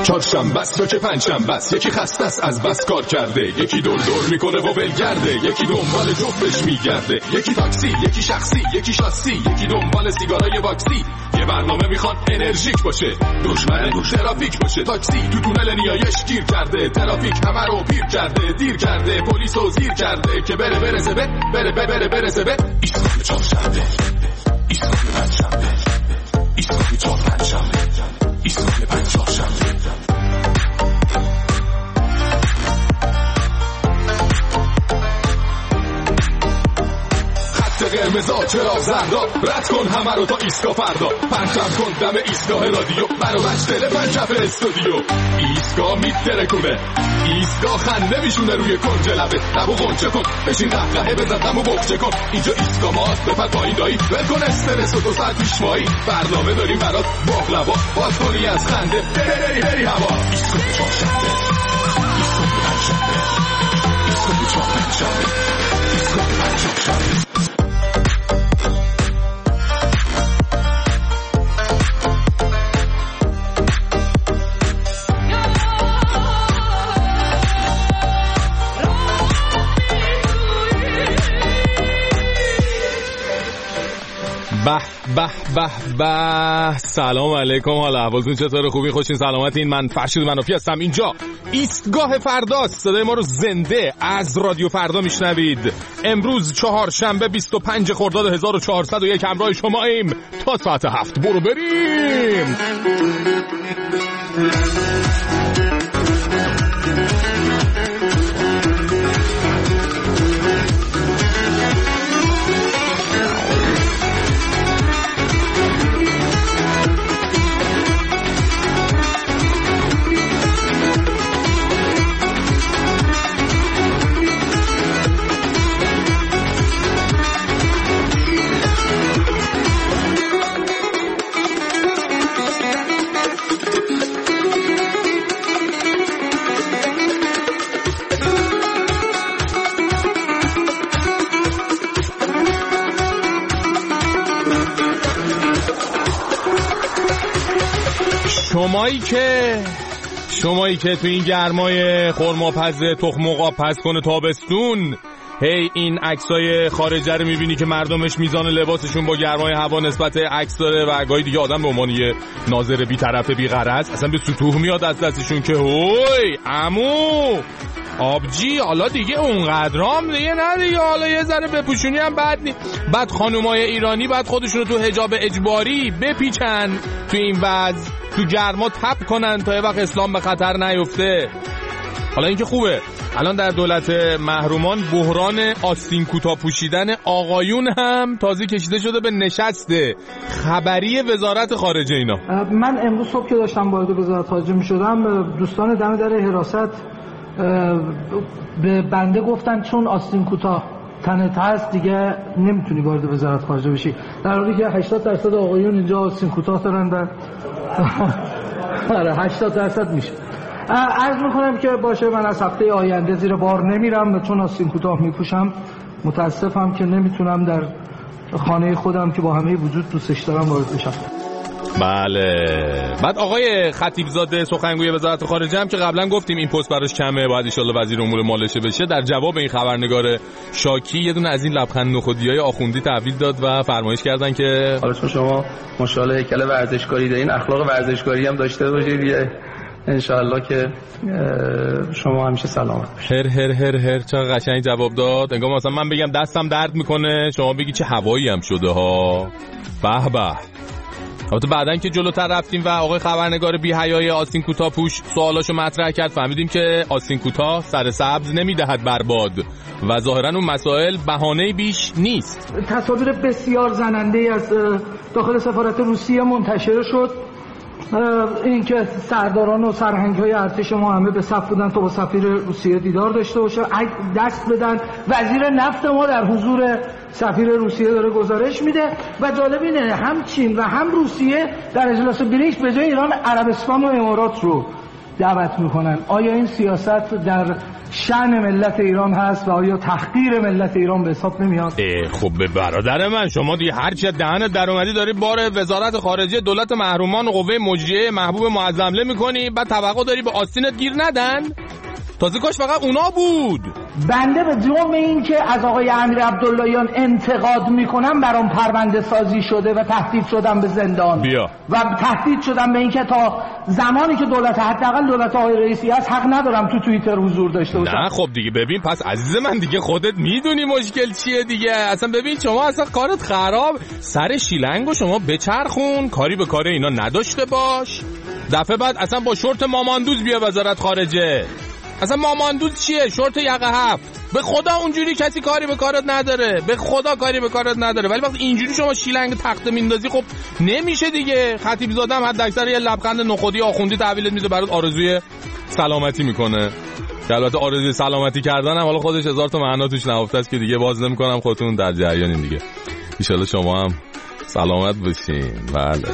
چهارشنبه است یا که پنجشنبه است، یکی خسته است از بس کار کرده، یکی دور دور میکنه و ولگرده، یکی دنبال جفتش میگرده، یکی تاکسی، یکی شخصی، یکی شاسی، یکی دنبال سیگارای واکسی. یه برنامه میخوان انرژیک باشه، دشمن ترافیک باشه. تاکسی تو تونل نیایش گیر کرده، ترافیک همه رو پیر کرده، دیر کرده، پلیسو زیر کرده که برسه به ایستگاه چهارشنبه، ایستگاه پنجشنبه، ایستگاه چهارشنبه، ایستگاه پنجشنبه. قرمزا چرا زردا، رد کن همه رو تا ایستگاه فردا، پرچم کن دم ایستگاه رادیو، برو بچ تلفن کف استودیو. ایستگاه میترکونه، ایستگاه خنده میشونه روی کنج لبه، لبو غنچه کن، بشین قهقهه بزن غمو بغچه کن. اینجا ایستگاه ماست، بپر پایین دایی، ول کن استرس و 2 ساعت پیشوایی، برنامه داریم برات باقلوا، باز کنی از خنده بری هوا. ایستگاه چهارشنبه، ایستگاه پنجشنبه، ایستگاه چهارشنبه، ایستگاه پنجشنبه. به سلام علیکم، حالا احوالتون چطوره؟ خوبی؟ خوشین سلامتین؟ من فرشید منافی هستم. اینجا ایستگاه فرداست، صدای ما رو زنده از رادیو فردا میشنوید. امروز چهارشنبه 25 خرداد 1401 همراه شماییم تا ساعت 7. برو بریم. شمایی که تو این گرمای خرماپز تخم مرغ پز کنه تابستون، هی این عکسای خارجه رو میبینی که مردمش میزان لباسشون با گرمای هوا نسبت عکس داره و گاهی دیگه آدم به عنوان یه ناظر بی‌طرف بی‌غرض اصلا به سطوح میاد از دستشون که هوی عمو آبجی حالا دیگه اونقدرام دیگه نه دیگه، حالا یه ذره بپوشونی هم بد نی. بعد خانومای ایرانی بعد خودشونو تو حجاب اجباری بپیچن تو این وضع، تو گرما تپ کنن تا یه وقت اسلام به خطر نیفته. حالا این که خوبه، الان در دولت محرومان بحران آستین کوتاه پوشیدن آقایون هم تازه کشیده شده به نشست خبری وزارت خارجه اینا. من امروز صبح که داشتم وارد وزارت خارجه می شدم، دوستان دم در حراست به بنده گفتن چون آستین کوتاه تنت هست دیگه نمیتونی وارد وزارت خارجه بشی، در حالی که 80% آقایون اینجا آستین کوتاه دارن و 80% میشه. عرض میکنم که باشه، من از هفته آینده زیر بار نمیرم چون آستین کوتاه میپوشم. متاسفم که نمیتونم در خانه خودم که با همه وجود دوستش دارم وارد بشم. بله. بعد آقای خطیبزاده سخنگوی وزارت خارجه هم که قبلا گفتیم این پست براش کمه، باید ان شاءالله وزیر امور مالشه بشه، در جواب این خبرنگار شاکی یه دونه از این لبخند نخودیای آخوندی تحویل داد و فرمایش کردن که حالا چون شما ماشاءالله هیکل ورزشکاری دارین، اخلاق ورزشکاری هم داشته باشید دیگه، انشالله که شما همیشه سلامت باشید. هر چقدر قشنگ جواب داد. انگار مثلا من بگم دستم درد میکنه شما بگی چه هوایی هم شده ها. به به. البته بعدن که جلوتر رفتیم و آقای خبرنگار بی حیای آستین کوتاه پوش سوالاشو مطرح کرد، فهمیدیم که آستین کوتاه سر سبز نمیدهد برباد و ظاهرا اون مسائل بهانه بیش نیست. تصاویر بسیار زننده از داخل سفارت روسیه منتشر شد، این که سرداران و سرهنگ‌های ارتش ما همه به صف بودن تا با سفیر روسیه دیدار داشته باشه، دست بدن. وزیر نفت ما در حضور سفیر روسیه داره گزارش میده و جالب اینه هم چین و هم روسیه در اجلاس بریکس به جای ایران عربستان و امارات رو دعوت میکنن. آیا این سیاست در شأن ملت ایران هست و آیا تحقیر ملت ایران به حساب نمیاد؟ خب به برادر من، شما دیگه هر چی دهنت در اومدی داری بار وزارت خارجه دولت محرومان و قوه مجریه محبوب معظم حمله میکنی، بعد توقع داری به آستینت گیر ندن؟ تازه کاش فقط اونا بود. بنده به جرم این که از آقای امیر عبداللهیان انتقاد میکنم برام پرونده سازی شده و تهدید شدم به زندان و تهدید شدم به این که تا زمانی که دولت حداقل دولت آقای رئیسی هست حق ندارم تو توییتر حضور داشته باشم. نه خب دیگه ببین، پس عزیز من دیگه خودت میدونی مشکل چیه دیگه. اصلا ببین شما اصلا کارت خراب، سر شیلنگو شما بچرخون، کاری به کار اینا نداشته باش. دفعه بعد اصلا با شورت ماماندوز بیا وزارت خارجه. اصلا ماماندوز چیه؟ شورت یقه هفت. به خدا اونجوری کسی کاری به کارت نداره، به خدا کاری به کارت نداره. ولی وقتی اینجوری شما شیلنگ تخته میندازی خب نمیشه دیگه. خطیب زاده هم حد اکثر یه لبخند نخودی آخوندی تحویلت میده، برات آرزوی سلامتی میکنه. که البته آرزوی سلامتی کردن هم حالا خودش هزار تا معنا توش نهفته است که دیگه باز نمیکنم، خودتون در جریانین دیگه. ان شاءالله شما هم سلامت باشین. بله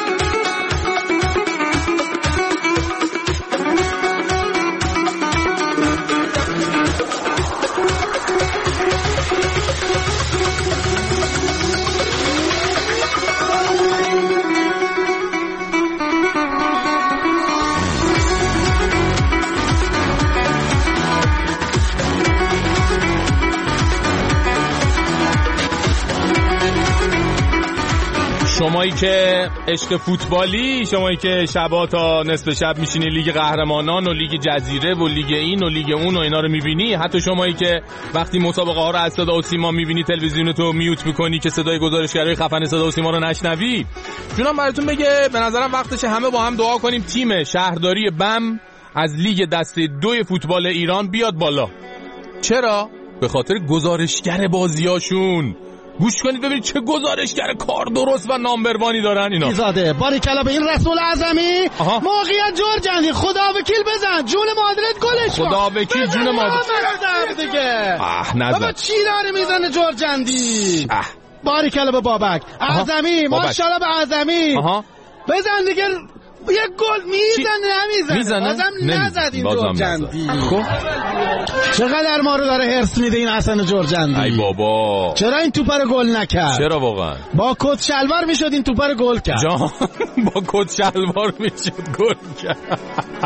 شمایی که عشق فوتبالی، شمایی که شبا تا نصف شب میشینی لیگ قهرمانان و لیگ جزیره و لیگ این و لیگ اون و اینا رو میبینی، حتی شمایی که وقتی مسابقه ها رو از صدا و سیما میبینی تلویزیونتو میوت میکنی که صدای گزارشگرای خفن صدا و سیما رو نشنوی، جونم براتون بگه به نظرم وقتشه همه با هم دعا کنیم تیم شهرداری بم از لیگ دسته 2 فوتبال ایران بیاد بالا. چرا؟ به خاطر گزارشگر بازیاشون. گوش کنید ببینید چه گزارشگر کار درست و نامبروانی دارن اینا. زاده باریکلا به این رسول اعظمی. موقعیت جورجندی، خدا وکیل بزن جون مادرت گلش کن. خدا وکیل جون مادرت دیگه. نزن بابا چی داره میزنه جورجندی؟ باریکلا به بابک اعظمی، ماشاءالله به اعظمی. بزن دیگه. یه گل میزنه بازم نزد این جورجندی. خب چقدر ما رو داره هرس میده این حسن جورجندی. ای بابا چرا این توپ رو گل نکرد؟ چرا واقعا؟ با کت شلوار میشد این توپ رو گل کرد. جان با کت شلوار میشد گل کرد.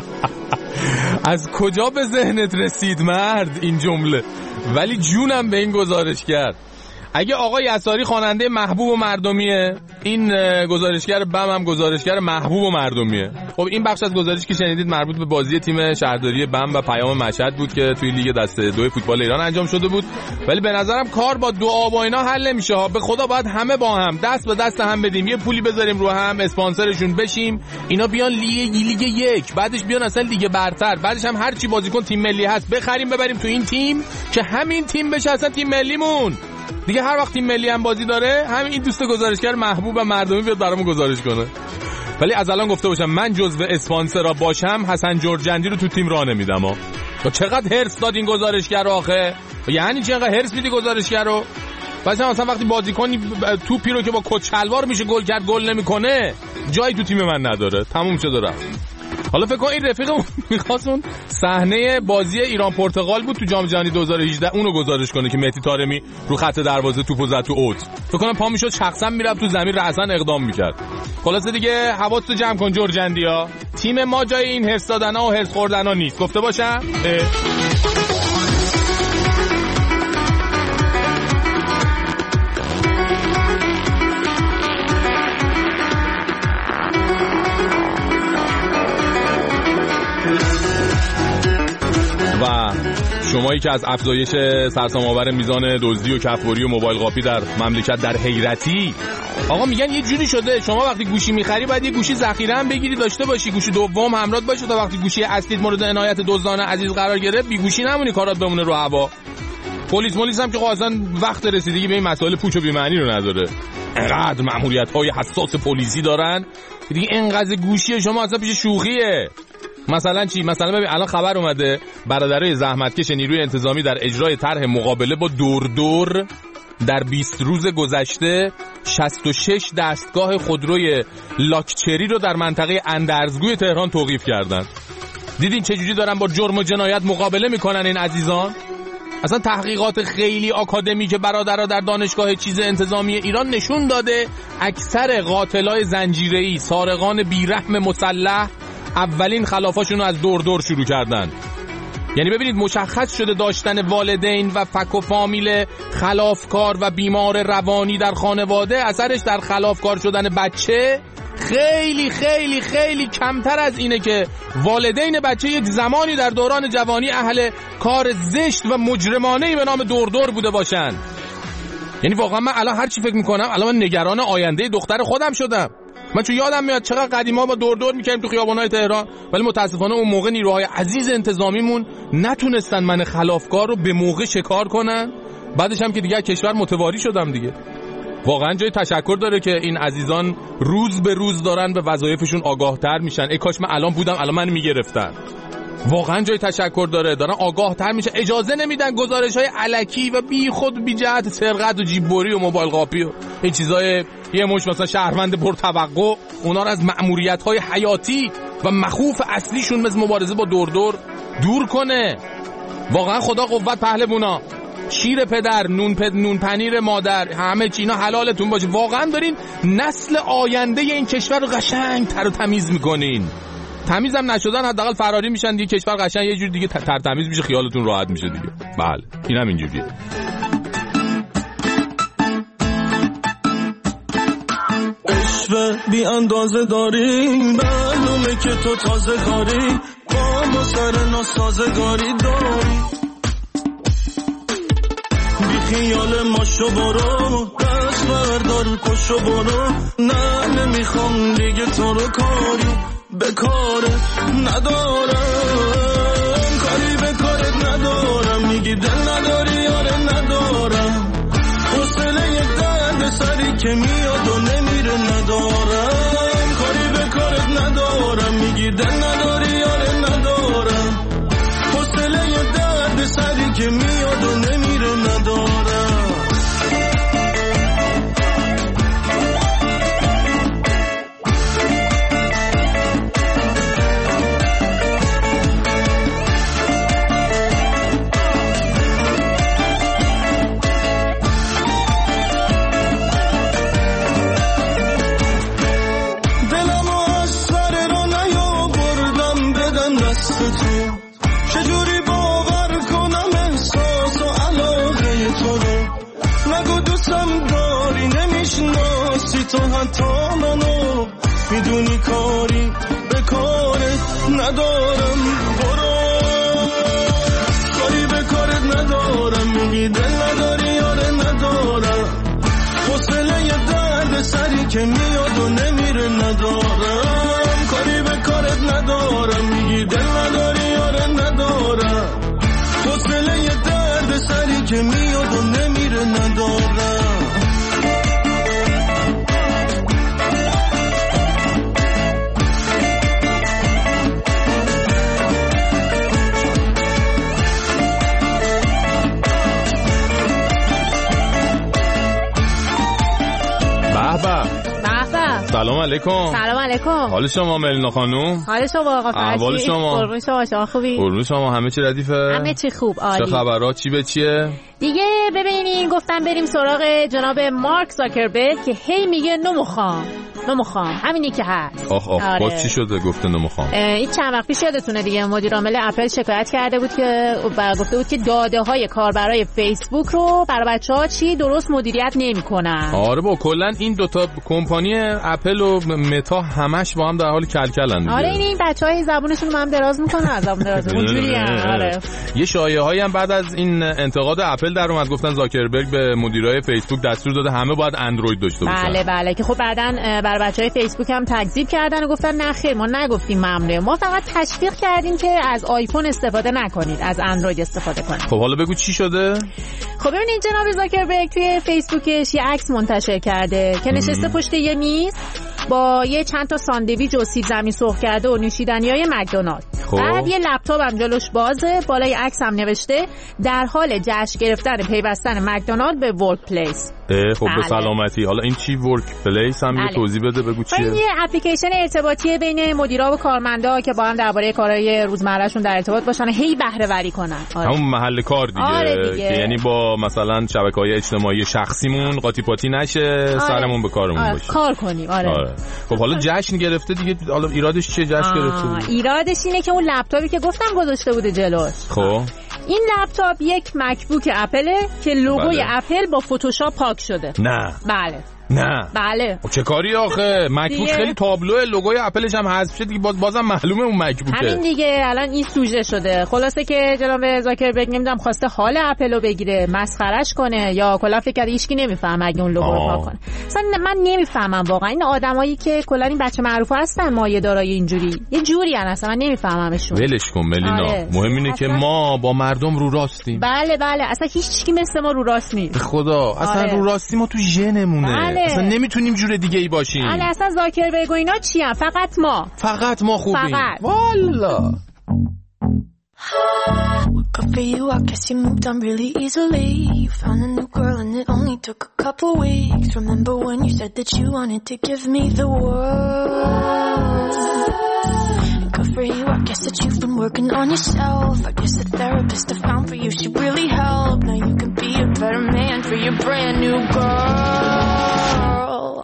از کجا به ذهنت رسید مرد این جمله؟ ولی جونم به این گزارش کرد. اگه آقای یساری خواننده محبوب و مردمیه، این گزارشگر بم هم گزارشگر محبوب و مردمیه. خب این بخش از گزارش که شنیدید مربوط به بازی تیم شهرداری بم و پیام مشهد بود که توی لیگ دسته 2 فوتبال ایران انجام شده بود. ولی به نظرم کار با دعا با اینا حل نمیشه ها. به خدا باید همه با هم دست به دست هم بدیم، یه پولی بذاریم رو هم، اسپانسرشون بشیم، اینا بیان لیگ 1، بعدش بیان اصلا لیگ برتر، بعدش هم هر چی بازیکن تیم ملی هست بخریم ببریم تو این تیم که همین تیم بشه اصلا تیم ملیمون. دیگه هر وقت تیم ملی هم بازی داره همین این دوست گزارشگر محبوب و مردمی بیاد برامون گزارش کنه. ولی از الان گفته باشم من جزو اسپانسرا باشم حسن جورجندی رو تو تیم راه نمیدم ها. تو چقدر هرس داد این گزارشگر آخه؟ یعنی چقدر هرس میدی گزارشگر رو؟ مثلا وقتی بازیکنی توپی رو که با کت شلوار میشه گل کرد گل نمیکنه، جایی تو تیم من نداره، تموم شده رفت. حالا فکر کن این رفیقمون می‌خواست اون صحنه بازی ایران پرتغال بود تو جام جهانی 2018 اونو گزارش کنه که مهدی طارمی رو خط دروازه توپو زد تو اوت. فکر کنم پا میشد شخصا میرفت تو زمین رأسا اقدام میکرد. خلاصه دیگه حواستو جمع کن جورجندیا، تیم ما جای این هرس دادنا و هرس خوردنا نیست. گفته باشم و شمایی که از افزایش سرسام‌آور میزان دزدی و کف‌بری و موبایل قاپی در مملکت در حیرتی. آقا میگن یه جوری شده شما وقتی گوشی میخری باید یه گوشی ذخیره هم بگیری داشته باشی، گوشی دوم همراه باشه تا وقتی گوشی اصلیت مورد عنایت دزدان عزیز قرار گرفت بی گوشی نمونی، کارات بمونه رو هوا. پلیس هم که اصلا وقت رسیدگی به این مسائل پوچ و بی‌معنی رو نداره. انقدر مأموریت‌های حساس پلیسی دارن دیگه انقدر گوشی شما اصلا پیش شوخیه. مثلا چی؟ مثلا ببین الان خبر اومده برادرای زحمتکش نیروی انتظامی در اجرای طرح مقابله با دور در 20 روز گذشته 66 دستگاه خودروی لاکچری رو در منطقه اندرزگوی تهران توقیف کردن. دیدین چجوری دارن با جرم و جنایت مقابله میکنن این عزیزان؟ اصلا تحقیقات خیلی آکادمی که برادرها در دانشگاه چیز انتظامی ایران نشون داده اکثر قاتلای زنجیره‌ای، سارقان بیرحم مسلح اولین خلافاشون رو از دور شروع کردن. یعنی ببینید مشخص شده داشتن والدین و فک و فامیل خلافکار و بیمار روانی در خانواده اثرش در خلافکار شدن بچه خیلی خیلی خیلی کمتر از اینه که والدین بچه یک زمانی در دوران جوانی اهل کار زشت و مجرمانه‌ای به نام دور بوده باشن. یعنی واقعا من الان هر چی فکر میکنم الان من نگران آینده دختر خودم شدم. من چون یادم میاد چقدر قدیما با دور میکردیم تو خیابان‌های تهران، ولی متاسفانه اون موقع نیروهای عزیز انتظامیمون نتونستن من خلافکار رو به موقع شکار کنن. بعدش هم که دیگه کشور متواری شدم دیگه. واقعا جای تشکر داره که این عزیزان روز به روز دارن به وظایفشون آگاه‌تر میشن. ای کاش من الان بودم الان من میگرفتن. واقعا جای تشکر داره، دارن آگاه‌تر میشه، اجازه نمیدن گزارش‌های الکی و بی خود بی جهت سرقت و جیببری و موبایل قاپی و این چیزای یه مش مثلا شهروند پرتوقع اونا رو از مأموریت‌های حیاتی و مخوف اصلیشون مثل مبارزه با دور کنه. واقعا خدا قوت پهلوانا، شیر پدر، نون پنیر مادر، همه چی اینا حلالتون باشه. واقعا دارین نسل آینده این کشور رو قشنگ تر و تمیز میکنین. تمیزم نشدن حداقل فراری میشن دیگه، کشور قشنگ یه جور دیگه تمیز میشه، خیالتون راحت میشه دیگه. بله اینم اینجوریه. عشق بی اندازه داری، معلومه که تو تازه کاری، با ما سر ناسازگاری داری. بی خیال ماشو برو، دست بردار کشو برو، نه نمیخوام دیگه تو رو کاری به کارت ندارم، کاری به کارت ندارم، میگی دل نداری آره ندارم، حوصله یه درد سری که میاد و نمیره ندارم، کاری به کارت ندارم، میگی دل نداری آره ندارم، حوصله یه درد سری که میاد و نمیره ندارم. چجوری باور کنم احساس و علاقه تو رو، نگو دوستم داری نمیشناسی تو حتی منو، میدونی کاری به کارت ندارم، برو کاری به کارت ندارم، میگی دل نداری آره ندارم، حوصله یه درد سری که میاد و نمیره ندارم، کاری به کارت ندارم، میگی دل نداری آره ندارم، حوصله یه درد سری که میاد و نمیره ندارم. سلام علیکم. سلام علیکم. حال شما ملینا خانوم؟ حال شما آقا فرشی؟ احوال شما؟ قربون شما خوبی؟ قربون شما همه چی ردیفه؟ همه چی خوب عالی. چه خبرات چی به چیه؟ دیگه ببینین گفتم بریم سراغ جناب مارک زاکربرگ که هی میگه نمیخوام همینی که هست. آره. باز چی شده گفته نمیخوام؟ این چند وقت پیش یادتونه دیگه مدیر عامل اپل شکایت کرده بود که گفته بود که داده های کاربرای فیسبوک رو برای بچه‌ها درست مدیریت نمی‌کنن. آره با کلا این دوتا کمپانی اپل و متا همش با هم در حال کلکلن دیگه. آره این بچه‌ها زبونشون رو هم دراز می‌کنن، زبون دراز اونجوری. آره یه شایعه‌ای هم بعد از این انتقاد اپل در اومد، گفتن زاکربرگ به مدیرای فیسبوک دستور داده همه باید اندروید داشته باشن. بله که خب بعدن برای بچهای فیسبوک هم تکذیب کردن و گفتن نه خیر ما نگفتیم ممنوعه، ما فقط تشویق کردیم که از آیفون استفاده نکنید، از اندروید استفاده کنید. خب حالا بگو چی شده؟ خب ببینید جناب زاکربرگ توی فیسبوکش یه عکس منتشر کرده که نشسته پشت یه میز با یه چند تا ساندویچ و سیب زمینی سرخ کرده و نوشیدنیای مکدونالد. بعد یه لپتاپ هم جلوش بازه، بالای عکس هم نوشته در حال جشن گرفتن پیوستن مکدونالد به ورک پلیس. خب به سلامتی. حالا این چی ورک پلیس هم یه توضیح بده، بگو چیه؟ این یه اپلیکیشن ارتباطی بین مدیرا و کارمندا که با هم درباره کارهای روزمرهشون در ارتباط باشن، هی بهره وری کنن. همون محل کار دیگه. که یعنی با مثلا شبکه‌های اجتماعی شخصیمون قاطی پاتی نشه، سرمون به کارمون باشه. کار کنیم. آره. خب حالا جشن گرفته دیگه، حالا ایرادش چیه جشن گرفته؟ ایرادش اینه که اون لپتاپی که گفتم گذاشته بوده جلوش. خب این لپتاپ یک مکبوک اپله که لوگوی اپل با فتوشاپ پاک شده. نه. بله. نه. بله. چه کاری آخه؟ مکبوک خیلی تابلو لوگوی اپلش هم حذف شد دیگه، بازم معلومه اون مکبوکه. همین دیگه، الان این سوژه شده. خلاصه که جناب زاکربرگ نمیدونم خواسته حال اپل رو بگیره، مسخرهش کنه، یا کلا فکر کرده هیچکی نمیفهمه اگه اون لوگو رو پاک کنه. اصلا من نمیفهمم واقعا این آدمایی که کلا این بچه معروفا هستن مایه دارای اینجوری یه جوری ان، اصلا من نمیفهممشون. ولش کن ملینا. مهم اینه که ما با مردم رو راستیم. بله اصلا هیچکی مثل ما رو راست نیست. خدا اصلا رو راستی ما تو ژنمونه. اصلا نمیتونیم جور دیگه ای باشیم. اصلا زاکربرگ و اینا چی هم؟ فقط ما خوبیم. والا Good for you, I guess you moved on really easily. You found a new girl and it only took a couple weeks. Remember when you said that you wanted to give me the world? Good for you, I guess that you've been working on yourself. I guess the therapist I found for you should really help. Now you can be a better man for your brand new girl.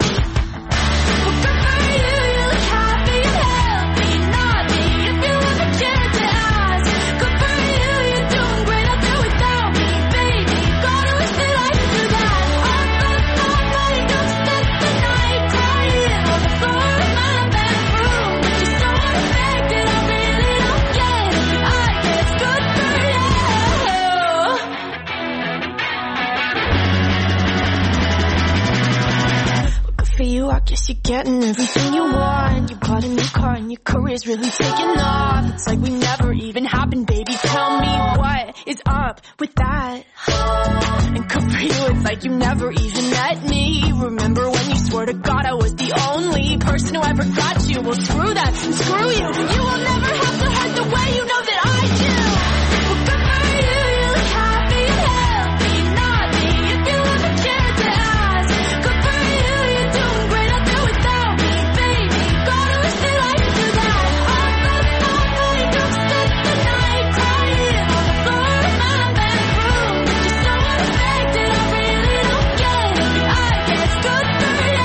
I guess you're getting everything you want. You bought a new car and your career's really taking off. It's like we never even happened, baby. Tell me what is up with that? And good for you, it's like you never even met me. Remember when you swore to God I was the only person who ever got you? Well, screw that and screw you. You will never have to hurt the way you know that I do. Well, good for you, you look happy and healthy, not me. If you ever cared to ask, good for you, you're doing great. I'll do without me, baby. Gotta wish that I could do that. I'm running all night, don't spend the night crying on the floor of my bedroom. You're so unaffected, I really don't get it. I guess good for you.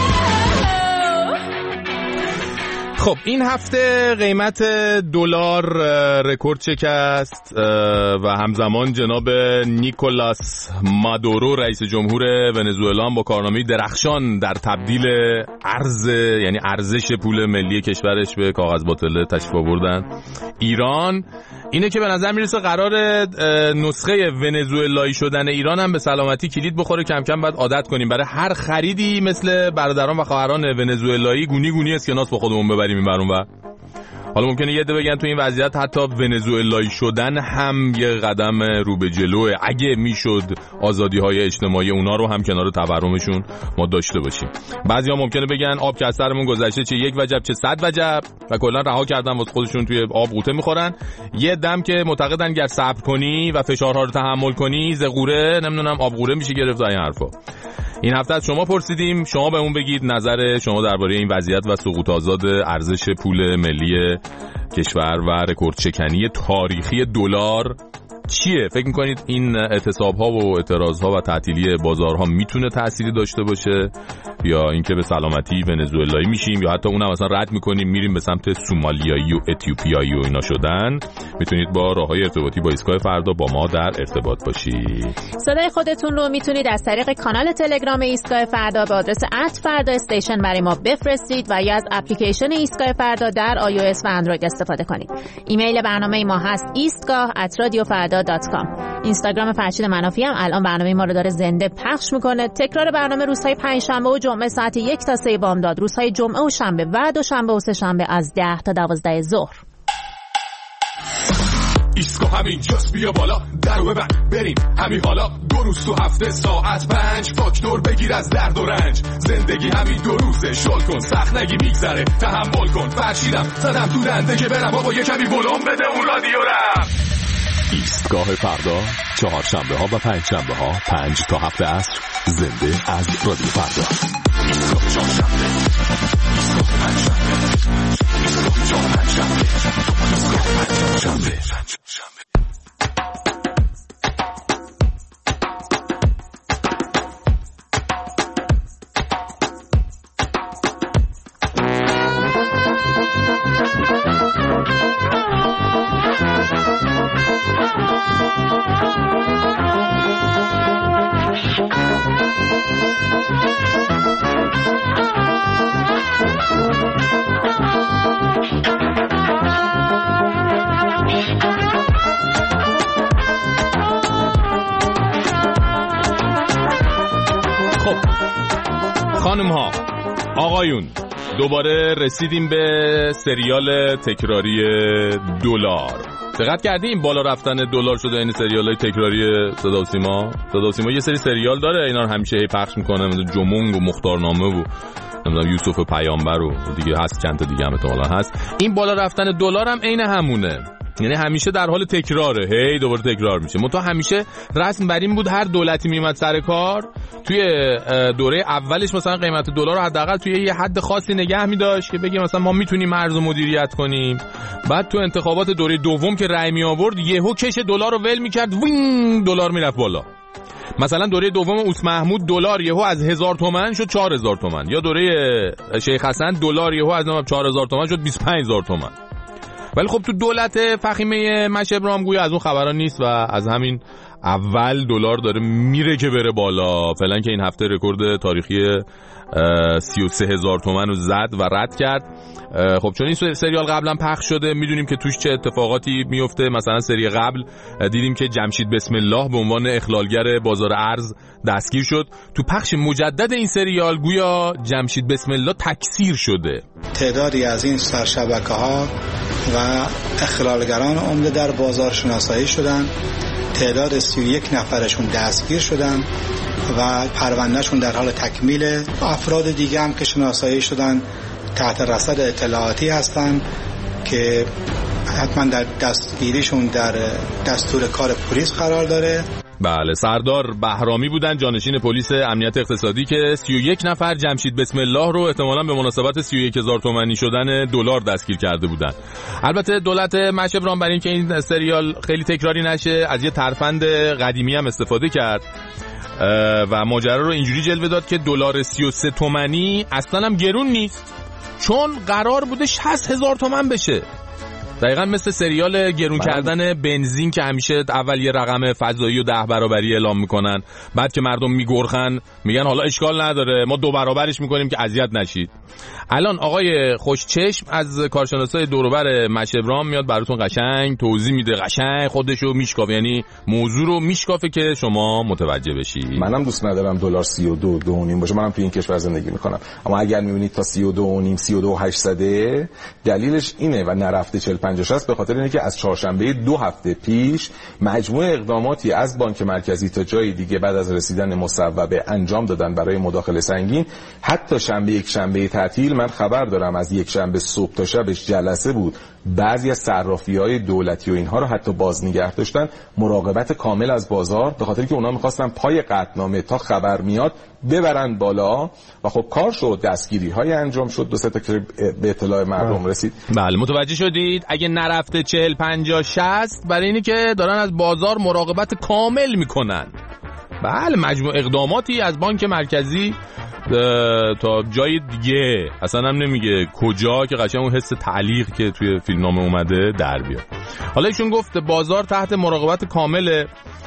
خب این هفته قیمت دلار رکورد شکست و همزمان جناب نیکولاس مادورو رئیس جمهور ونزوئلا با کارنامه‌ای درخشان در تبدیل ارزش پول ملی کشورش به کاغذ باطل تشریف آوردن ایران. اینه که به نظر میرسه قرار نسخه ونزوئلایی شدن ایران هم به سلامتی کلید بخوره. کم کم باید عادت کنیم برای هر خریدی مثل برادران و خواهران ونزوئلایی گونی گونی اسکناس با خودمون ببریم این برون. و حالا ممکنه یه ده بگن تو این وضعیت حتی ونزوئلایی شدن هم یه قدم رو به جلوه، اگه میشد آزادی‌های اجتماعی اونا رو هم کنار تورمشون ما داشته باشیم. بعضیا ممکنه بگن آب که از سرمون گذشته چه یک وجب چه 100 وجب و کلا رها کردن واسه خودشون توی آب قوطه میخورن. یه دم که معتقدن گر صبر کنی و فشارها رو تحمل کنی ز قوره نمیدونم آب قوره میشه گرفت. این حرفا این هفته از شما پرسیدیم، شما بهمون بگید نظر شما درباره این وضعیت و سقوط آزاد ارزش پول ملی کشور و رکورد شکنی تاریخی دلار چیه؟ فکر میکنید این اعتصاب‌ها و اعتراض‌ها و تعطیلی بازارها میتونه تأثیری داشته باشه یا اینکه به سلامتی ونزوئلایی میشیم یا حتی اونم مثلا رد میکنیم میریم به سمت سومالیایی و اتیوپیایی و اینا شدن؟ میتونید با راههای ارتباطی با ایستگاه فردا با ما در ارتباط باشید. صدای خودتون رو میتونید از طریق کانال تلگرام ایستگاه فردا به آدرس @فردا استیشن برای ما بفرستید و یا از اپلیکیشن ایستگاه فردا در iOS و اندروید استفاده کنید. ایمیل برنامه ما هست istgah@radiofarda.com. اینستاگرام فرشید منافی هم الان برنامه ما رو داره زنده پخش میکنه. تکرار برنامه روزهای پنجشنبه و جمعه ساعت 1 تا 3 بامداد، روزهای جمعه و شنبه و دوشنبه و سه‌شنبه از 10 تا 12 ظهر. ایستگاه همین جاست، بیا بالا درو ببند بریم همین حالا. 2 روز تو هفته ساعت 5 فاکتور بگیر از درد و رنج. زندگی همین 2 روزه، شل کن سخت نگی میگذره، تحمل کن. فرشیدم زدم تو دنده که برم بابا یه کمی ولوم بده اون رادیو رم. ایستگاه فردا، چهارشنبه ها و پنجشنبه ها 5 تا 7 عصر، زنده از رادیو فردا. ایستگاه چهارشنبه، ایستگاه پنجشنبه، ایستگاه چهارشنبه، ایستگاه پنجشنبه. خانم ها، آقایون، دوباره رسیدیم به سریال تکراری دلار. دقت کردیم بالا رفتن دلار شده این سریال‌های تکراری صدا و سیما. صدا و سیما یه سری سریال داره اینا رو همیشه پخش میکنه، مثل جمونگ و مختارنامه و نمیدونم یوسف پیامبر و دیگه هست، چند تا دیگه هم احتمالاً هست. این بالا رفتن دلار هم عین همونه، یعنی همیشه در حال تکراره، هی دوباره تکرار میشه. منتها همیشه رسم بر این بود هر دولتی میومد سر کار توی دوره اولش مثلا قیمت دلار رو حداقل توی یه حد خاصی نگه می‌داشت که بگیم مثلا ما میتونیم ارز رو مدیریت کنیم. بعد تو انتخابات دوره دوم که رأی می آورد یهو کش دلار رو ول می‌کرد، وین دلار میرفت بالا. مثلا دوره دوم اوس محمود دلار یهو از 1000 تومان شد 4000 تومان، یا دوره شیخ حسن دلار یهو از 4000 تومان شد 25000 تومان. ولی خب تو دولت فخیمه مش ابراهیم گویا از اون خبران نیست و از همین اول دلار داره میره که بره بالا. فعلا که این هفته رکورد تاریخی 33000 تومان رو زد و رد کرد. خب چون این سریال قبلا پخش شده میدونیم که توش چه اتفاقاتی میفته. مثلا سری قبل دیدیم که جمشید بسم الله به عنوان اخلالگر بازار ارز دستگیر شد. تو پخش مجدد این سریال گویا جمشید بسم الله تکثیر شده. تعدادی از این سرشبکه‌ها و اخلالگران عمده در بازار شناسایی شدن. تعداد 31 نفرشون دستگیر شدن و پروندهشون در حال تکمیل. افراد دیگه هم که شناسایی شدن تحت رصد اطلاعاتی هستن که حتما در دستگیریشون در دستور کار پلیس قرار داره. بله، سردار بهرامی بودن، جانشین پلیس امنیت اقتصادی، که 31 نفر جمشید بسم الله رو احتمالاً به مناسبت 31000 تومانی شدن دلار دستگیر کرده بودن. البته دولت مش ابراهیم برای اینکه این سریال خیلی تکراری نشه از یه ترفند قدیمی هم استفاده کرد و ماجرا رو اینجوری جلوه داد که دلار 33 تومانی اصلاً هم گرون نیست، چون قرار بوده 60000 تومان بشه. دقیقاً مثل سریال گرون کردن بنزین که همیشه اول یه رقم فضایی و 10 برابری اعلام میکنن، بعد که مردم میگرخن میگن حالا اشکال نداره ما 2 برابرش میکنیم که اذیت نشید. الان آقای خوشچشم از کارشناسای دور و بر مش ابراهیم میاد براتون قشنگ توضیح میده، قشنگ خودشو میشکافه، یعنی موضوع رو میشکافه که شما متوجه بشید. منم دوست ندارم دلار 32.5 باشه، منم تو این کشور زندگی میکنم، اما اگر میبینید تا 32.5 32800 دلیلش اینه و نرفته 40-50 است، به خاطر اینه که از چهارشنبه 2 هفته پیش مجموعه اقداماتی از بانک مرکزی تا جای دیگه بعد از رسیدن مصوبه انجام دادن برای مداخله سنگین. حتی شنبه یک شنبه تعطیل من خبر دارم از یک شنبه صبح تا شبش جلسه بود، بعضی از صرافی‌های دولتی و اینها رو حتی باز نگه داشتن، مراقبت کامل از بازار، به خاطر که اونا می‌خواستن پای قطعنامه تا خبر میاد ببرن بالا و خب کار شد، دستگیری‌های انجام شد، 2-3 تا که به اطلاع مردم رسید. بله متوجه شدید. اگه نرفته 40-50-60 برای اینی که دارن از بازار مراقبت کامل میکنن. بله مجموع اقداماتی از بانک مرکزی تا جای دیگه، اصلا هم نمیگه کجا که قشنگ اون حس تعلیق که توی فیلمنامه اومده در بیاد. حالا ایشون گفت بازار تحت مراقبت کامله،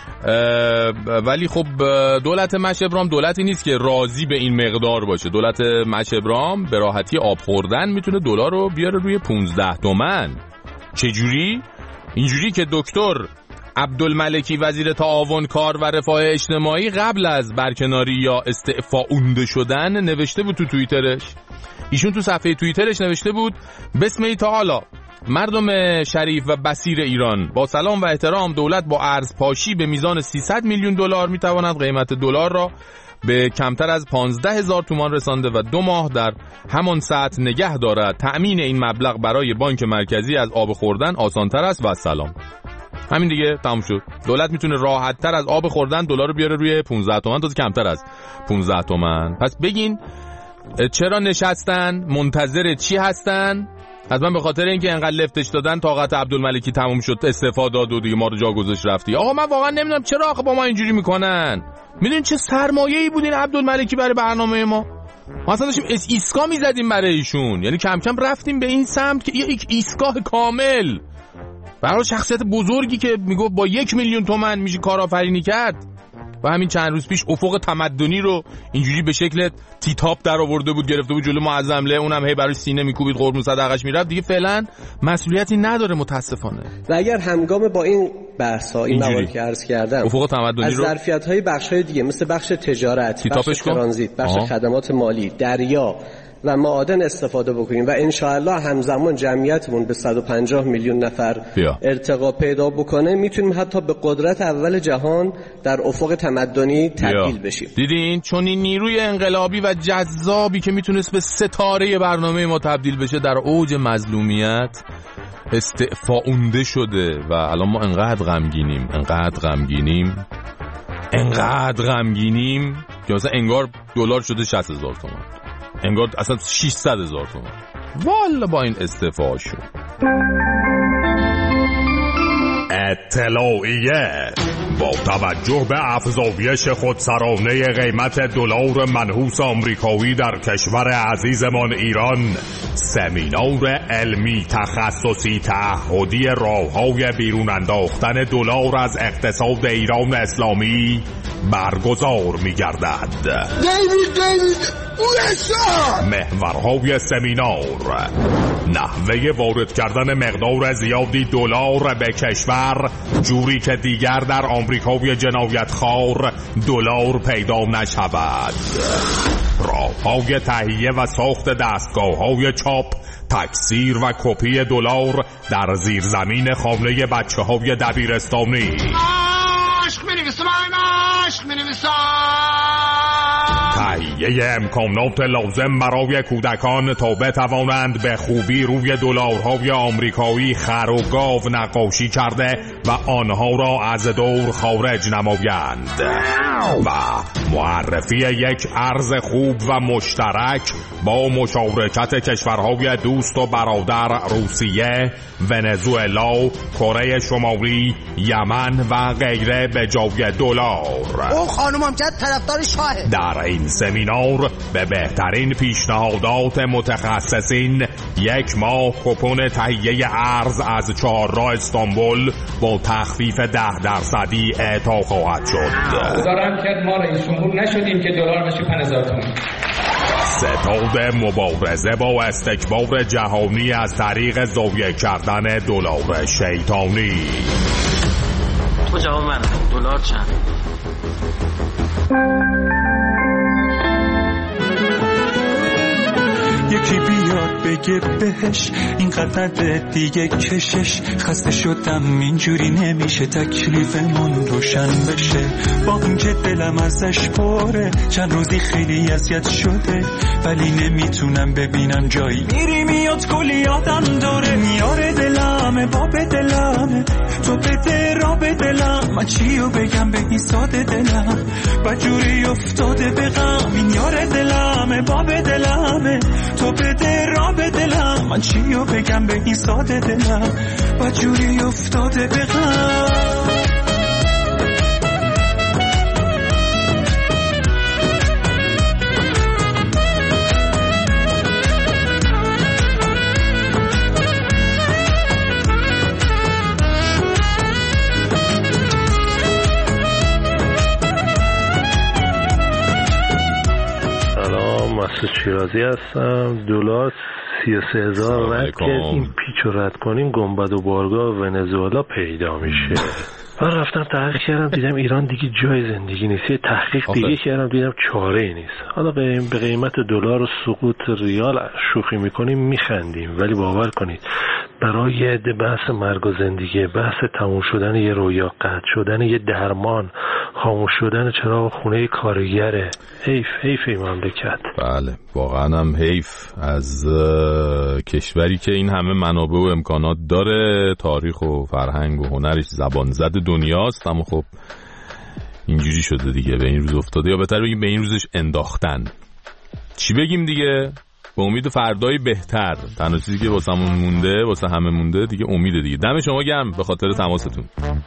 ولی خب دولت مش ابراهیم دولتی نیست که راضی به این مقدار باشه. دولت مش ابراهیم به راحتی آب خوردن میتونه دلار رو بیاره روی 15 تومن. چجوری؟ اینجوری که دکتر عبدالملکی وزیر تعاون کار و رفاه اجتماعی قبل از برکناری یا استعفاء شدن نوشته بود تو توییترش. ایشون تو صفحه توییترش نوشته بود بسم تعالی مردم شریف و بصیر ایران، با سلام و احترام، دولت با ارز پاشی به میزان 300 میلیون دلار میتواند قیمت دلار را به کمتر از 15000 تومان رسانده و 2 ماه در همان سطح نگه دارد. تأمین این مبلغ برای بانک مرکزی از آب خوردن آسان‌تر است و سلام. همین دیگه تموم شد. دولت میتونه راحت تر از آب خوردن دلار رو بیاره روی 15 تومن تا کمتر از 15 تومن. پس بگین چرا نشستن؟ منتظر چی هستن؟ حتما به خاطر اینکه انقدر لفتش دادن طاقت عبدالملکی تموم شد، استعفا داد و دیگه ما رو جا گذاشت رفتی. آقا من واقعا نمیدونم چرا آخه با ما اینجوری میکنن. میدونین چه سرمایه‌ای بود این عبدالملکی برای برنامه ما؟ ما اصلا داشتیم ایستگاه میزدیم برای ایشون، یعنی کم کم رفتیم به این سمت که یک ایستگاه کامل برای شخصیت بزرگی که میگه با 1 میلیون تومان میشه کارآفرینی کرد. و همین چند روز پیش افق تمدنی رو اینجوری به شکل تیتاپ در آورده بود، گرفته بود جلو معظمله، اونم هی برای سینه میکوبید، قربون صدقش میرفت. دیگه فعلا مسئولیتی نداره متاسفانه. و اگر همگام با این بحث‌ها این موارد که عرض کردم افق تمدنی از ظرفیت‌های بخش‌های دیگه مثل بخش تجارت، بخش ترانزیت، بخش خدمات مالی، دریا و معادن استفاده بکنیم و انشاءالله همزمان جمعیتمون به 150 میلیون نفر ارتقا پیدا بکنه، میتونیم حتی به قدرت اول جهان در افق تمدنی تبدیل بشیم. دیدین چون این نیروی انقلابی و جذابی که میتونست به ستاره برنامه ما تبدیل بشه در اوج مظلومیت استعفاونده شده و الان ما انقدر غمگینیم که مثلا انگار دلار شده 60,000 تومان، انگار اصلا 600,000 تومان. والا با این استعفاشون. اطلاعیه: با توجه به افزایش خودسرانه قیمت دلار منحوس آمریکایی در کشور عزیزمان ایران، سمینار علمی تخصصی تعهدی راه‌های بیرون انداختن دلار از اقتصاد ایران اسلامی برگزار می‌گردد. محورهای سمینار: نحوه وارد کردن مقدار زیادی دلار به کشور جوری که دیگر در آمریکای جنایتخوار دلار پیدا نشود. راه‌های تهیه و ساخت دستگاه‌های چاپ، تکثیر و کپی دلار در زیرزمین خانه بچه‌های دبیرستانی. تهیه امکانات لازم برای کودکان تا بتوانند به خوبی روی دلارهای آمریکایی خر و گاو نقاشی کرده و آنها را از دور خارج نمایند. و معرفی یک ارز خوب و مشترک با مشارکت کشورهای دوست و برادر روسیه، ونزوئلا، کره شمالی، یمن و غیره به جای دلار. او خانم امجد طرفدار شاهه. در این سمینار به بهترین پیشنهادات متخصصین 1 ماه کپون تهیه ارز از 4 راه استانبول با تخفیف 10% اعطا خواهد شد. دارم که ما رئیس جمهور نشدیم که دلار بشه 5000 تومان. ستاد مبارزه با استکبار جهانی از طریق زاویه کردن دلار شیطانی. تو جواب من دلار چند؟ یکی بیاد بگه بهش این قدر دیگه کشش، خسته شدم اینجوری نمیشه تکلیفمون روشن بشه. با اینکه دلم ازش پره چند روزی خیلی اذیت شده، ولی نمیتونم ببینم جایی میری میاد کلی یادم داره. میاره دلمه باب دلمه، تو بده را به دلم، من چیو بگم به این ساده دلم بجوری افتاده به غم. این یاره دلمه باب دلمه، تو بده را به دلم، من چیو بگم به این ساده دلم بجوری افتاده به غم. مسعود شیرازی هستم. دلار 33,000 رد که این پیچ رو رد کنیم گنبد و بارگاه ونزوئلا پیدا میشه. من رفتم تحقیق کردم دیدم ایران دیگه جای زندگی نیست. یه تحقیق دیگه کردم دیدم چاره نیست. حالا به قیمت دلار و سقوط ریال شوخی میکنیم میخندیم، ولی باور کنید برای بحث مرگ و زندگی، بحث تموم شدن یه رویا، قطع شدن یه درمان، خاموش شدن چراغ خونه کارگره. حیف این مملکت. بله واقعا هم حیف از کشوری که این همه منابع و امکانات داره، تاریخ و فرهنگ و هنرش زبان زد دنیاست، اما خب اینجوری شده دیگه، به این روز افتاده، یا بهتر بگیم به این روزش انداختن. چی بگیم دیگه؟ به امید فردای بهتر. تنها چیزی که واسه همون مونده، واسه همه مونده دیگه امیده دیگه. دم شما گرم به خاطر تماستون.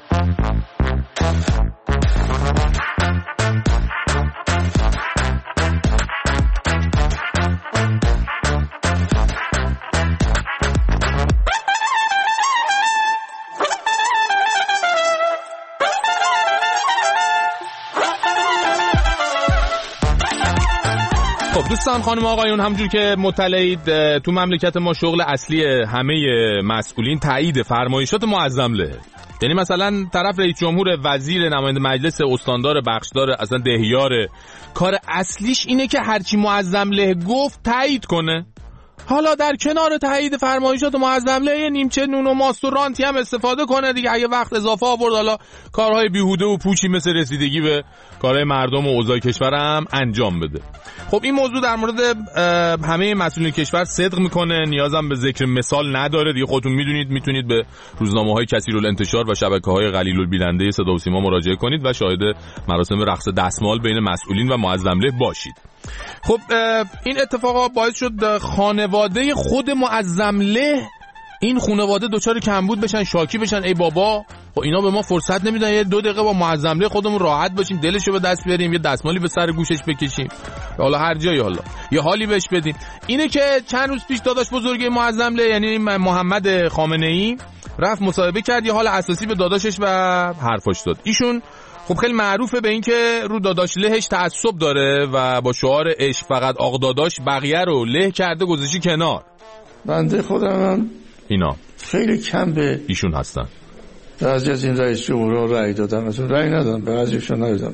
خب دوستان خانم آقایون، همونجور که مطلعید تو مملکت ما شغل اصلی همه مسئولین تایید فرمایشات معظم له. یعنی مثلا طرف رئیس جمهور، وزیر، نماینده مجلس، استاندار، بخشدار، اصلا دهیار، کار اصلیش اینه که هرچی معظم له گفت تایید کنه. حالا در کنار تایید فرمایشات معظم له یه نیمچه نون و ماست و رانتی هم استفاده کنه دیگه، اگه وقت اضافه آورد حالا کارهای بیهوده و پوچی مثل رسیدگی به کارهای مردم و اوضاع کشور هم انجام بده. خب این موضوع در مورد همه مسئولین کشور صدق میکنه، نیازم به ذکر مثال نداره دیگه. خودتون میدونید، میتونید به روزنامه‌های کثیرالانتشار و شبکه‌های قلیل البیننده صدا و سیما مراجعه کنید و شاهد مراسم رقص دستمال بین مسئولین و معظم له باشید. خب این اتفاقا باعث شد خانواده خود معظم له، این خانواده دوچار کمبود بشن، شاکی بشن. ای بابا خب اینا به ما فرصت نمیدن یه 2 دقیقه با معظم له خودمون راحت باشیم، دلشو به دست بیاریم، یه دستمالی به سر گوشش بکشیم، حالا هر جایی حالا یه حالی بهش بدیم. اینه که چند روز پیش داداش بزرگ معظم له یعنی محمد خامنه‌ای رفت مصاحبه کرد، یه حال اساسی به داداشش و حرفاش داد. ایشون خب خیلی معروفه به این که رو داداش لهش تعصب داره و با شعار عشق فقط آق داداش بقیه رو له کرده گذاشی کنار. بنده خودم اینا خیلی کم به ایشون هستن. بعضی از این رئیس جمهورها رأی دادم، از اون رأی ندادم، بعضیشون ندادم.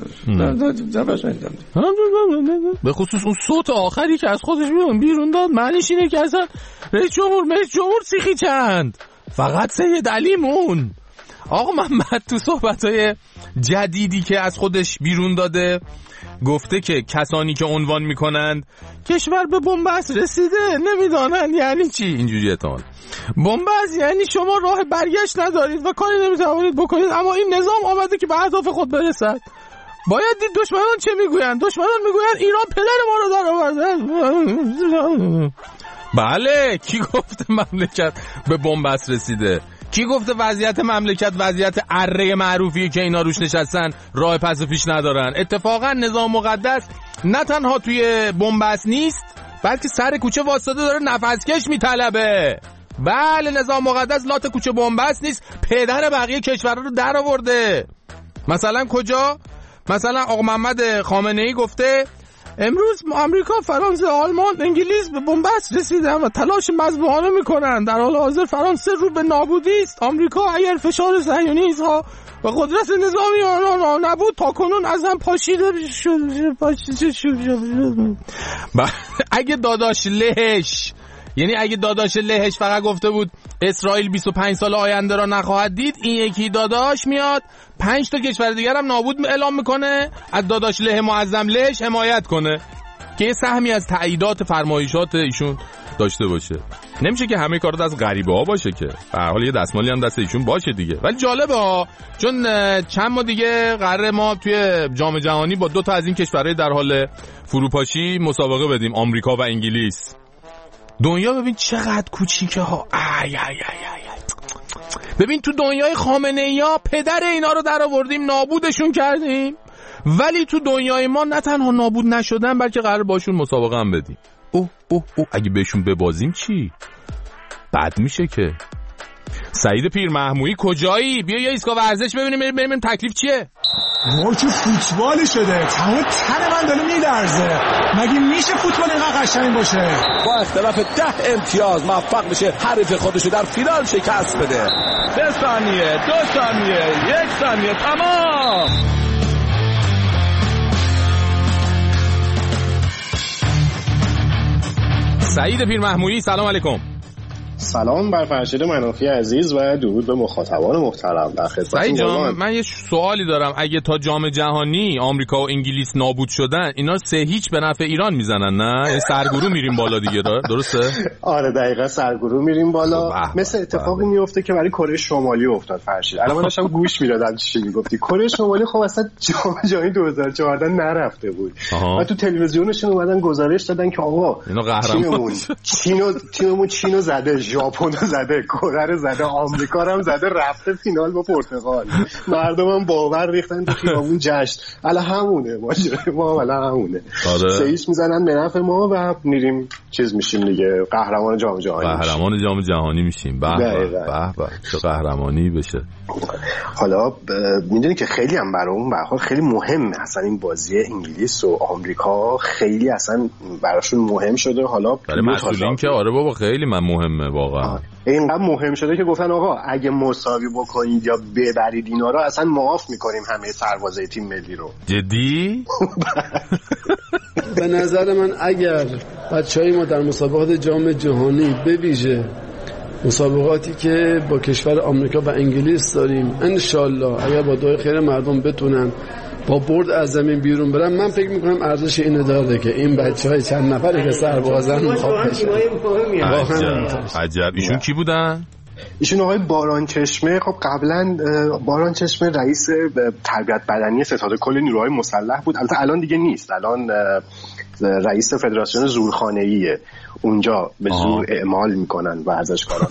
به خصوص اون صوت آخری که از خودش بیرون داد، معنیش اینه که اصلا رئیس جمهور سیخی چند، فقط سید علی مون. آقا محمد تو صحبت‌های جدیدی که از خودش بیرون داده گفته که کسانی که عنوان میکنند کشور به بنبست رسیده نمیدانند یعنی چی. اینجوری احتمال بنبست یعنی شما راه برگشت ندارید و کاری نمیتوانید بکنید، اما این نظام آمده که به اهداف خود برسد. باید دید دشمنان چه میگویند. دشمنان میگویند ایران پدر ما رو در آورده. بله کی گفته مملکت به بنبست رسیده؟ کی گفته وضعیت مملکت وضعیت اره معروفیه که اینا روش نشستن راه پس و پیش ندارن؟ اتفاقا نظام مقدس نه تنها توی بنبست نیست بلکه سر کوچه واسطه داره نفسکش میطلبه. بله نظام مقدس لات کوچه بنبست نیست، پدر بقیه کشورها رو در آورده. مثلا کجا؟ مثلا آقا محمد خامنه‌ای گفته امروز آمریکا، فرانسه، آلمان، انگلیس به بنبست رسیدن و تلاش مذبوحانه میکنن. در حال حاضر فرانسه رو به نابودی است. آمریکا اگر فشار صهیونیست‌ها و قدرت نظامی آنها نبود تا کنون از هم پاشیده شد. اگه داداش لهش، یعنی اگه داداش لهش فقط گفته بود اسرائیل 25 سال آینده را نخواهد دید، این یکی داداش میاد 5 تا کشور دیگر هم نابود اعلام میکنه، از داداش له معظم لهش حمایت کنه که یه سهمی از تاییدات فرمایشات ایشون داشته باشه. نمیشه که همه کارات از غریبه ها باشه که، به هر حال یه دستمالی هم دست ایشون باشه دیگه. ولی جالبه ها، چون چند ماه دیگه قراره ما توی جام جهانی با 2 تا از این کشورهای در حال فروپاشی مسابقه بدیم، آمریکا و انگلیس. دنیا ببین چقدر کوچیکه ها. ببین تو دنیای خامنه‌ای‌ها پدر اینا رو در آوردیم، نابودشون کردیم، ولی تو دنیای ما نه تنها نابود نشدن بلکه قرار باشون مسابقه هم بدیم. اگه بهشون ببازیم چی؟ بد میشه که. سعید پیر محمودی کجایی؟ بیا یه ایستگاه ورزش ببینیم ببینیم تکلیف چیه. تو فوتبال شده، تمام تن من داره میلرزه. مگه میشه فوتبال اینقدر قشنگ باشه؟ با اختلاف 10 امتیاز موفق میشه حریف خودشو در فینال شکست بده. 3 ثانیه، 2 ثانیه، 1 ثانیه، تمام. سعید پیر محمودی سلام علیکم. سلام بر فرشید منافی عزیز و درود به مخاطبان محترم. در خدمتتون جان من یه سوالی دارم. اگه تا جام جهانی آمریکا و انگلیس نابود شدن اینا 3-0 به نفع ایران میزنن نه؟ سرگرو میریم بالا دیگه درسته؟ آره دقیقاً سرگرو میریم بالا. مثل اتفاقی میفته که برای کره شمالی افتاد فرشید. الان من داشتم گوش میدادم چی میگفتی. کره شمالی خب اصلا جام جهانی 2014 نرفته بود. و تو تلویزیونشون اومدن گزارش دادن که آقا اینا قهرمان تیممون چینو زده، ژاپن رو زده، کره رو زده، آمریکا رو هم زده، رفته فینال با پرتغال. مردمم باور ریختن تو خیابون جشن. الان همونه ما الان همونه. 3-0 میزنن به نفع ما و میریم چیز میشیم دیگه، قهرمان جام جهانی. قهرمان جام جهانی میشیم. به به چه قهرمانی بشه. حالا میدونی که خیلی هم برام به هر حال خیلی مهمه اصلا این بازی انگلیس و آمریکا، خیلی اصلا براشون مهم شده. حالا برای مسئولین که آره بابا خیلی من مهمه واقعا. اینقدر مهم شده که گفتن آقا اگه مساوی بکنید یا ببرید اینا رو اصلا معاف میکنیم همه سربازای تیم ملی رو. جدی؟ به نظر من اگر بچهای ما در مسابقات جام جهانی به ویژه مسابقاتی که با کشور آمریکا و انگلیس داریم انشالله اگر با دعای خیر مردم بتونن با برد از زمین بیرون برن، من فکر میکنم ارزش اینو داره که این بچهای چند نفری که سربازن مخاطب بشن. عجب. ایشون کی بودن؟ ایشون آقای باران چشمه. خب قبلا باران چشمه رئیس تربیت بدنی ستاد کل نیروهای مسلح بود. البته الان دیگه نیست، الان رئیس فدراسیون زورخانه‌ایه. اونجا به زور اعمال میکنن و ورزشکاران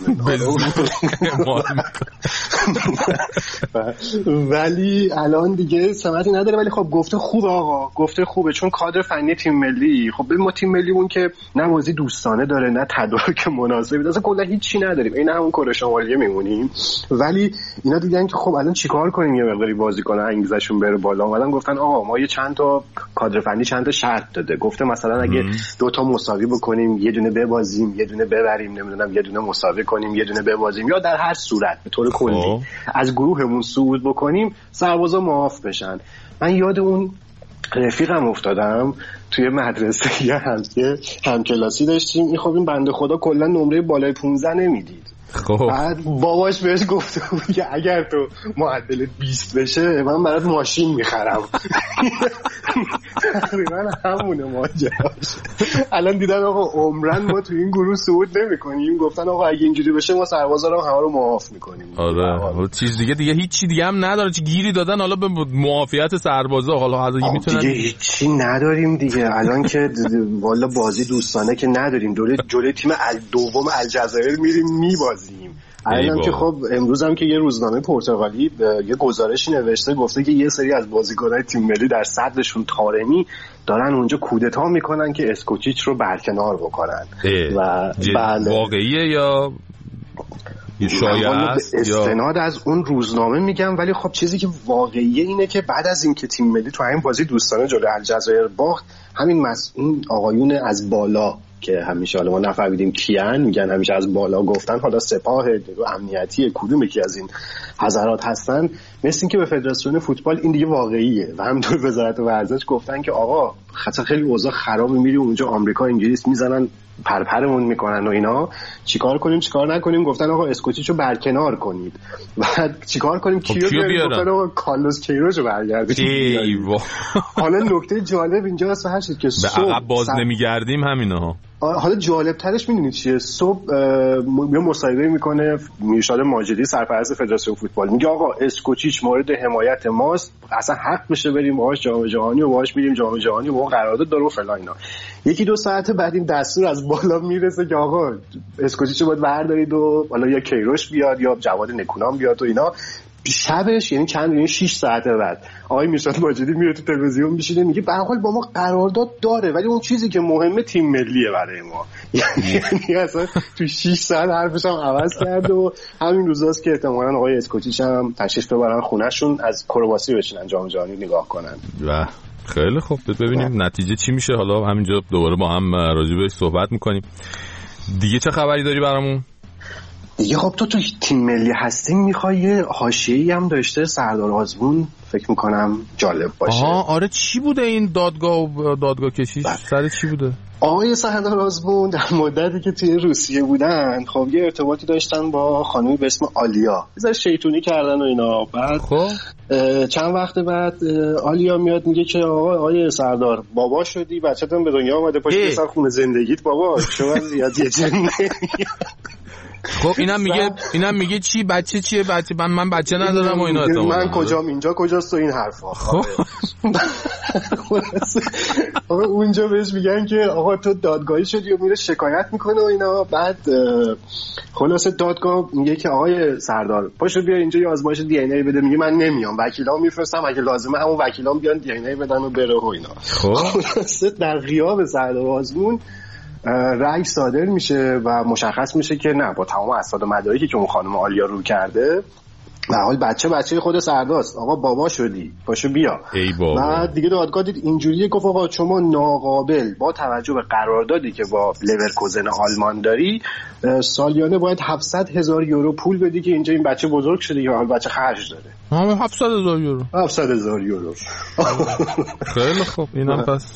ولی الان دیگه ثمری نداره. ولی خب گفته خوبه آقا، گفته خوبه، چون کادر فنی تیم ملی، خب ما تیم ملیمون که نه بازی دوستانه داره نه تدارک مناسبی، اصلا کلا هیچی نداریم، این همون کره شمالی میمونیم. ولی اینا دیدن که خب الان چیکار کنیم یه مقداری بازیکن انگیزشون بره بالا. اومدن گفتن آقا ما یه چند تا کادر فنی چند تا شرط داده. گفته مثلا اگه 2 تا مساوی بکنیم، یه دونه ببازیم، یه دونه ببریم، نمیدونم یه دونه مساوی کنیم، یه دونه ببازیم، یا در هر صورت به طور کلی از گروهمون صعود بکنیم سربازا معاف بشن. من یاد اون رفیقم افتادم توی مدرسه یه همکلاسی داشتیم. این خب این بنده خدا کلا نمره بالای 15 نمیدید. بعد باباش بهش گفته بود که اگر تو معدل 20 بشه من برات ماشین میخرم. تقریبا همونه ماجراش. الان دیدن آقا عمرن ما تو این گروه صعود نمی‌کنیم، گفتن آقا اگه اینجوری بشه ما سربازا رو همه رو معاف می‌کنیم. آره چیز دیگه هیچی دیگه هم نداره، چه گیری دادن حالا به معافیت سربازا. حالا حالا میتونن دیگه هیچی نداریم دیگه. الان که والا بازی دوستانه که نداریم، جلوی تیم دوم الجزایر میریم میبازیم. الان که خب امروز هم که یه روزنامه پرتغالی یه گزارشی نوشته، گفته که یه سری از بازیکن‌های تیم ملی در صدرشون طارمی دارن اونجا کودتا میکنن که اسکوچیچ رو برکنار بکنن. و بله واقعیه یا شایعه است؟ استناد از اون روزنامه میگم. ولی خب چیزی که واقعیه اینه که بعد از این که تیم ملی تو همین بازی دوستانه جلوی الجزایر باخت، همین این آقایون از بالا که همیشه حالا ما نفهمیدیم کیان، میگن همیشه از بالا گفتن، حالا سپاه امنیتی کدوم یکی از این حضرات هستن، مثل این که به فدراسیون فوتبال این دیگه واقعیه. و همینطور وزارت ورزش گفتن که آقا خیلی اوضاع خرابه، میری اونجا آمریکا انگلیس میزنن پرپرمون میکنن و اینا، چیکار کنیم چیکار نکنیم. گفتن آقا اسکوچیچو برکنار کنید. و چیکار کنیم کیو بیاریم؟ گفتن آقا کارلوس کیروشو برگردونید. حالا نکته جالب اینجاست هست که به عقب باز نمیگردیم همینا. حالا جالب ترش میدونید چیه؟ صبح یه مصاحبه میکنه میرشاد ماجدی سرپرست فدراسیون فوتبال، میگه آقا اسکوچیچ مورد حمایت ماست، اصلا حق بشه بریم باهاش جام جهانی و باهاش میریم جام جهانی و قرارداد داره و فلان اینا. 1-2 ساعت بعد این دستور از بالا میرسه که آقا اسکوچیچو باید بردارید و حالا یا کیروش بیاد یا جواد نکونام بیاد و اینا. شبش یعنی 6 ساعت بعد آقای میرشاد ماجدی میره تو تلویزیون میشینه میگه به هر حال با ما قرارداد داره ولی اون چیزی که مهمه تیم ملیه برای ما. یعنی اصلا تو 6 ساعت حرفش هم عوض کرد. و همین روزاست که احتمالاً آقای اسکوچیچ هم تشریف ببرن خونه‌شون از کرواسی بشینن جام جهانی نگاه کنن. و خیلی خوب ببینیم نتیجه چی میشه. حالا همینجا دوباره با هم راجع بهش صحبت میکنیم. دیگه چه خبری داری برامون؟ دیگه خب تو تیم ملی هستی میخوای یه حاشیه‌ای هم داشته سردار آزمون فکر میکنم جالب باشه. آره چی بوده این دادگاه کشیش؟ سر چی بوده؟ آقای سردار آزمون در مدتی که توی روسیه بودن خب یه ارتباطی داشتن با خانمی به اسم آلیا، بذار شیطونی کردن و اینا. بعد چند وقت بعد آلیا میاد میگه که آقای سردار بابا شدی، بچه‌تون به دنیا اومده، پاشو سر خونه زندگیت بابا، شما زیادی جنه. خب اینم میگه چی بچه چیه؟ بچه من بچه ندارم و اینا. من کجام اینجا کجاست و این حرفا. خب آقا اونجا بهش میگن که آقا تو دادگاهی شدی و میره شکایت میکنه و اینا. بعد خلاصه دادگاه میگه که آقای سردار پاشو بیا اینجا یه آزمایش دی ان ای بده. میگه من نمیام، وکیلام میفرستم، اگه لازمه همون وکیلام بیان دی ان ای بدن و بره و اینا. خلاصه در غیاب سردار آزمون رأی صادر میشه و مشخص میشه که نه، با تمام اسناد و مدارکی که اون خانم آلیا رو کرده به حال بچه خود سرداست، آقا بابا شدی پاشو بیا. بعد دیگه دادگاه دید اینجوریه، گفت آقا شما ناقابل با توجه به قراردادی که با لورکوزن آلمان داری سالیانه باید 700,000 یورو پول بدی که اینجا این بچه بزرگ شده یا بچه خرج داره. 700,000 یورو 700,000 یورو. خیلی خوب. اینم پس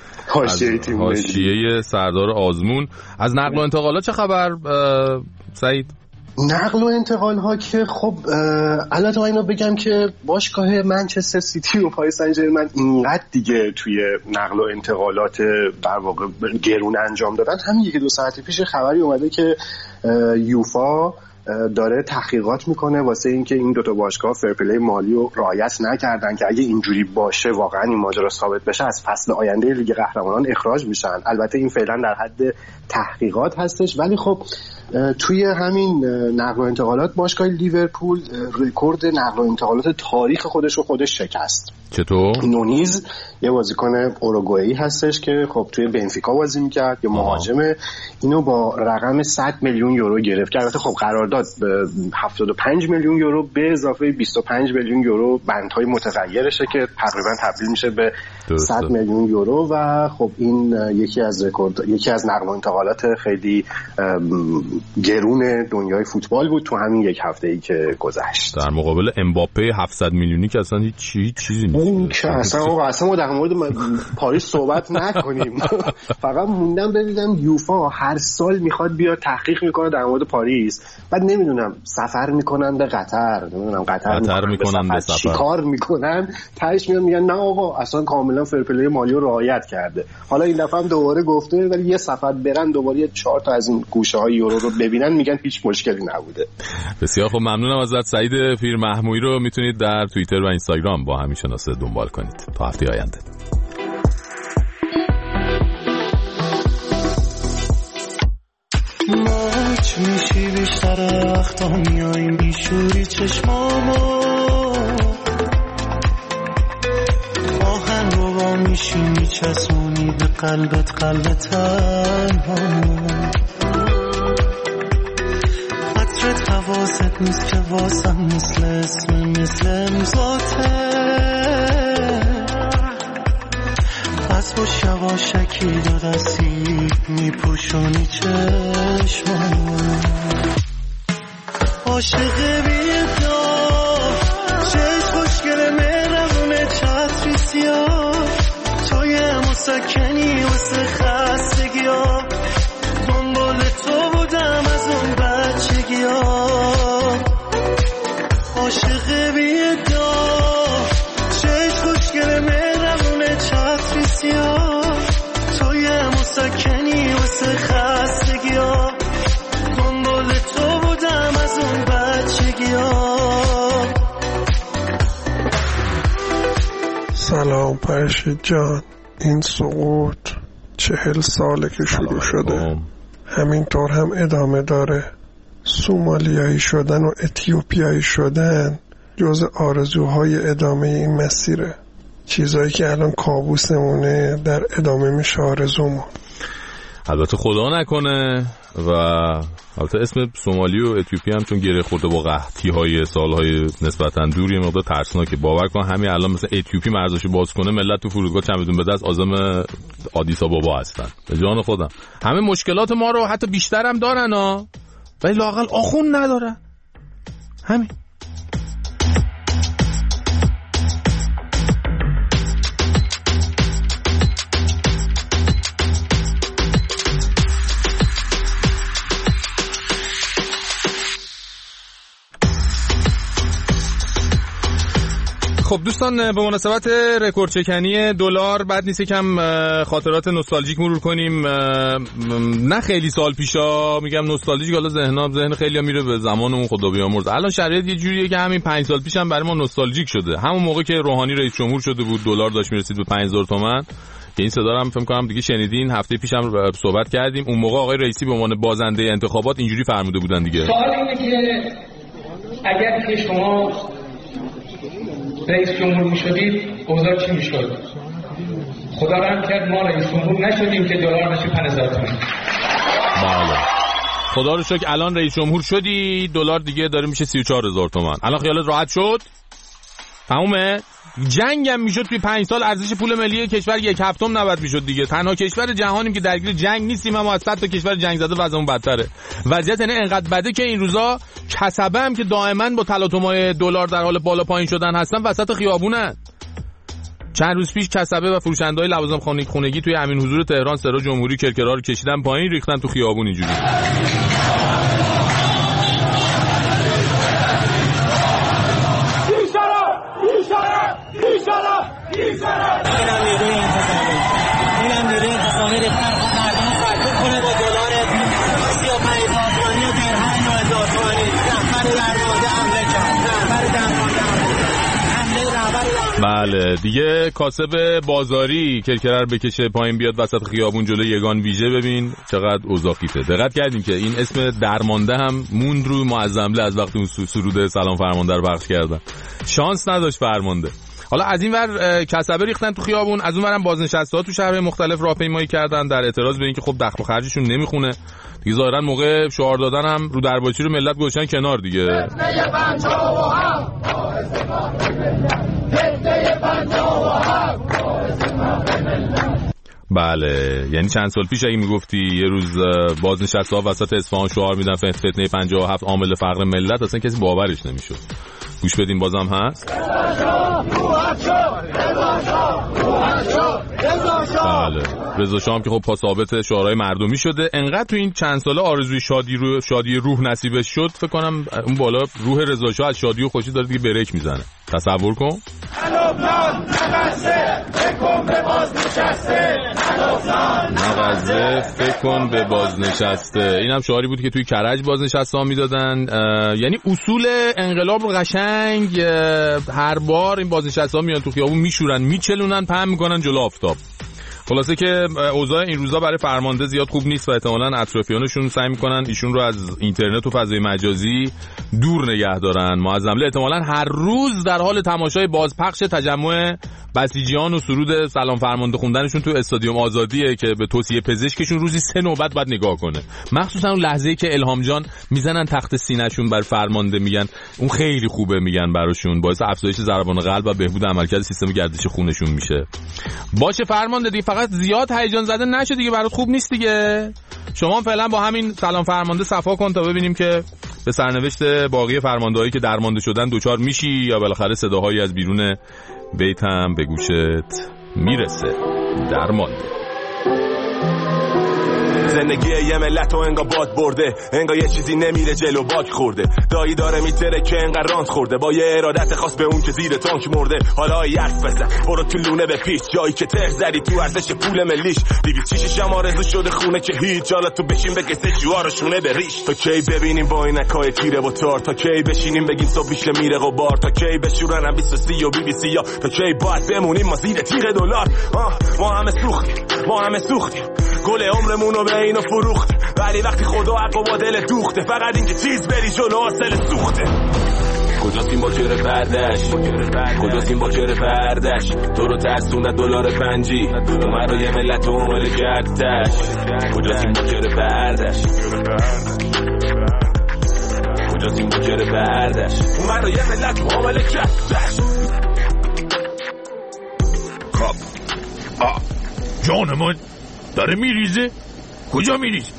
حاشیه سردار آزمون. از نقل و انتقالات چه خبر سعید؟ نقل و انتقال ها که خب البته اینو بگم که باشگاه منچستر سیتی و پاریس سن ژرمن اینقدر دیگه توی نقل و انتقالات در واقع گرون انجام دادن. همین یکی دو ساعت پیش خبری اومده که یوفا داره تحقیقات میکنه واسه اینکه این دوتا باشگاه فرپلی مالی رو رعایت نکردن که اگه اینجوری باشه واقعا این ماجرا ثابت بشه از فصل آینده لیگ قهرمانان اخراج میشن. البته این فعلا در حد تحقیقات هستش، ولی خب توی همین نقل و انتقالات باشگاه لیورپول رکورد نقل و انتقالات تاریخ خودش شکست. چطور؟ نونیز یه بازیکن اوروگوئی هستش که خب توی بنفیکا بازی میکرد، یه مهاجمه، اینو با رقم 100 میلیون یورو گرفت. البته خب قرارداد به 75 میلیون یورو به اضافه 25 میلیون یورو بندهای متغیرشه که تقریبا تبدیل میشه به 100 میلیون یورو و خب این یکی از نقل و انتقالات خیلی گرون دنیای فوتبال بود تو همین یک هفته‌ای که گذشت. در مقابل امباپه 700 میلیونی که اصلا هیچ چیزی اون که اصلا ما در مورد پاریس صحبت نکنیم. فقط موندم ببینم یوفا هر سال میخواد بیا تحقیق میکنه در مورد پاریس، بعد نمیدونم سفر میکنن به قطر، نمیدونم قطر میکنن به سفر چیکار میکنن، تهش میان میگن نه آقا اصلا کاملا فرپلی مالی رو رعایت کرده. حالا این دفعه هم دوباره گفته ولی یه سفر برن دوباره 4 تا از این گوشه‌های یورو رو ببینن، میگن هیچ مشکلی نبوده. بسیار خب، ممنونم ازت سعید پیر محمویی. رو میتونید در توییتر و اینستاگرام با همین شناسه دنبال کنید. تا هفته آینده. ماچ میشی بیشتر وقتا میاییم بیشوری چشمامو آهن رو با میشی میچسونی به قلبت قلب تنهامو عطرت حواست نیست که واسم مثل امضاته پس با شواشکی دو دستی میپوشونی چشمانو عاشق بیدار چشم خوشگل مهربونه چتری سیاه توی مسکنی واسه خستگی ها دنبال تو بودم از اون بچگی ها عاشق بیدار چشم خوشگل مهربونه چتری سیاه توی مسکنی واسه خستگی ها دنبال تو بودم از اون بچگی ها. سلام فرشید جان، این سقوط 40 ساله که شروع شده، همینطور هم ادامه داره. سومالیایی شدن و اتیوپیایی شدن جز آرزوهای ادامه این مسیره، چیزایی که الان کابوسمونه در ادامه میشه آرزومون. البته خدا نکنه. و البته اسم سومالی و اتیوپی هم چون گره خورده با قحطی‌های سالهای نسبتاً دور یه مقدار ترسناکه. باور کن همین الان مثلا اتیوپی مرزشو باز کنه ملت تو فرودگاه چمدون به دست عازم آدیس آبابا هستن. به جان خودم همه مشکلات ما رو حتی بیشتر هم دارن ها، ولی لااقل آخون ندارن. همین خب دوستان، به مناسبت رکورد چکنی دلار بد نیست کم خاطرات نوستالژیک مرور کنیم. نه خیلی سال پیشا، میگم نوستالژیک، حالا ذهن خیلی‌ها میره به زمان اون خدا بیامرز. الان شرایط یه جوریه که همین 5 سال پیش هم برای ما نوستالژیک شده. همون موقع که روحانی رئیس جمهور شده بود دلار داشت میرسید به 5000 تومان که این صدا رو هم فکر کنم دیگه شنیدین، هفته پیشم صحبت کردیم. اون موقع آقای رئیسی به عنوان بازنده انتخابات اینجوری فرموده بودن دیگه. سوال اینه که اگر که شما رئیس جمهور میشدید اوضاع چی میشد؟ خدا رحم کرد ما رئیس جمهور نشدیم که دلار بشه 5000 تومان. بله خدا رو شکر الان رئیس جمهور شدی، دلار دیگه داره میشه 34000 تومان. الان خیالت راحت شد؟ تمومه؟ جنگ هم میشد توی 5 سال ارزش پول ملی کشور 1 هفتم نبود میشد دیگه. تنها کشور جهانیم که درگیر جنگ نیستیم، اما از 100 تا کشور جنگ زده وضعمون بدتره. وضعیت اینقدر بده که این روزا کسبه هم که دائما با تلاطم‌های دلار در حال بالا پایین شدن هستن وسط خیابونن. چند روز پیش کسبه و فروشنده‌های لوازم خانگی توی امین حضور تهران سرا جمهوری کرکرا رو کشیدن پایین، ریختن تو خیابون اینجوری. اینم نیروی انتظامی ریختن مردم خرکون کنه با دلار 35,000 تومانی و درهم 9,000 تومانی. رهبر درمانده حمله کرد. بله دیگه کاسب بازاری کرکره رو بکشه پایین بیاد وسط خیابون جلوی یگان ویژه. ببین چقدر اوضاع خیفه. دقت کردین که این اسم درمانده هم موند رو معظمله از وقتی اون سرود سلام فرمانده رو پخش کردن. شانس نداشت فرمانده. حالا از این ور کسبه ریختن تو خیابون، از اون ورم بازنشسته‌ها تو شهرهای مختلف راهپیمایی کردن در اعتراض به اینکه خب دخل و خرجشون نمیخونه دیگه. ظاهرا موقع شعار دادن هم رو درباچی رو ملت گذاشتن کنار دیگه. بله یعنی چند سال پیش اگه میگفتی یه روز بازنشسته‌ها وسط اصفهان شعار میدن فتنه 57 عامل فقر ملت، اصلا کسی باورش نمیشد. گوش بدین بازم هست. بله رضا شاه که خب پا ثابت شعارهای مردمی شده. انقدر تو این چند ساله آرزوی شادی روح نصیبش شد، فکر کنم اون بالا روح رضا شاه از شادی و خوشی داره دیگه بریک میزنه. تصور کن. نغزه فکر کن به بازنشسته. اینم شعاری بود که توی کرج بازنشسته ها میدادن. یعنی اصول انقلاب رو قشنگ هر بار این بازنشسته ها میان تو خیابون میشورن میچلونن پهن میکنن جلو آفتاب. خلاصه که اوضاع این روزا برای فرمانده زیاد خوب نیست و احتمالاً اطرافیانشون سعی میکنن ایشون رو از اینترنت و فضای مجازی دور نگه دارن. معظمله احتمالاً هر روز در حال تماشای بازپخش تجمع بسیجیان و سرود سلام فرمانده خوندنشون تو استادیوم آزادیه که به توصیه پزشکشون روزی 3 نوبت باید نگاه کنه. مخصوصا اون لحظه‌ای که الهام جان میزنن تخت سینه‌شون بر فرمانده، میگن اون خیلی خوبه، میگن براشون باعث افزایش ضربان قلب و بهبود عملکرد سیستم گردش خونشون میشه. باشه فرمانده دیگه، فقط زیاد هیجان زده نشه دیگه، برات خوب نیست دیگه. شما فعلا با همین سلام فرمانده صفا کن تا ببینیم که به سرنوشت باقی فرماندهایی که درمانده شدن دوچار میشی یا بالاخره صداهایی از بیرون بیت هم به گوشت میرسه. درمانده زندگی یه ملت و انگا باد برده، انگا یه چیزی نمیره جلو باک خورده. دایی داره میتره که انقدر رانت خورده، با یه ارادت خاص به اون که زیر تانک مرده. حالا یخ بزن برو تو لونه به پیچ، جایی که تر زدی تو ارزش پول ملیش. 206 هم آرزو شده خونه که هیچ، حالا تو بشین بگسه جوارشونه به ریش. تا کی ببینیم با اینکای تیره و تار، تا کی بشینیم بگیم صبح بیشه میره غبار، تا کی بشورن 23 و BBC یا تا کی باید بمونیم ما زیر تیغ دلار. ما همه سوختیم گل عمرمونو به اینو فروخت، ولی وقتی خدا حق با دل دوخته، فقط اینکه چیز بری جلو حاصل سوخته. کجاست این باکر بردش، کجاست این باکر بردش، تو رو ترسونه دلار پنجی، اومد رو یه ملت عمل کردش. کجاست این باکر بردش، کجاست این باکر بردش، اومد رو یه ملت عمل کردش. خب جانمان داره میریزه. کجا میریزه؟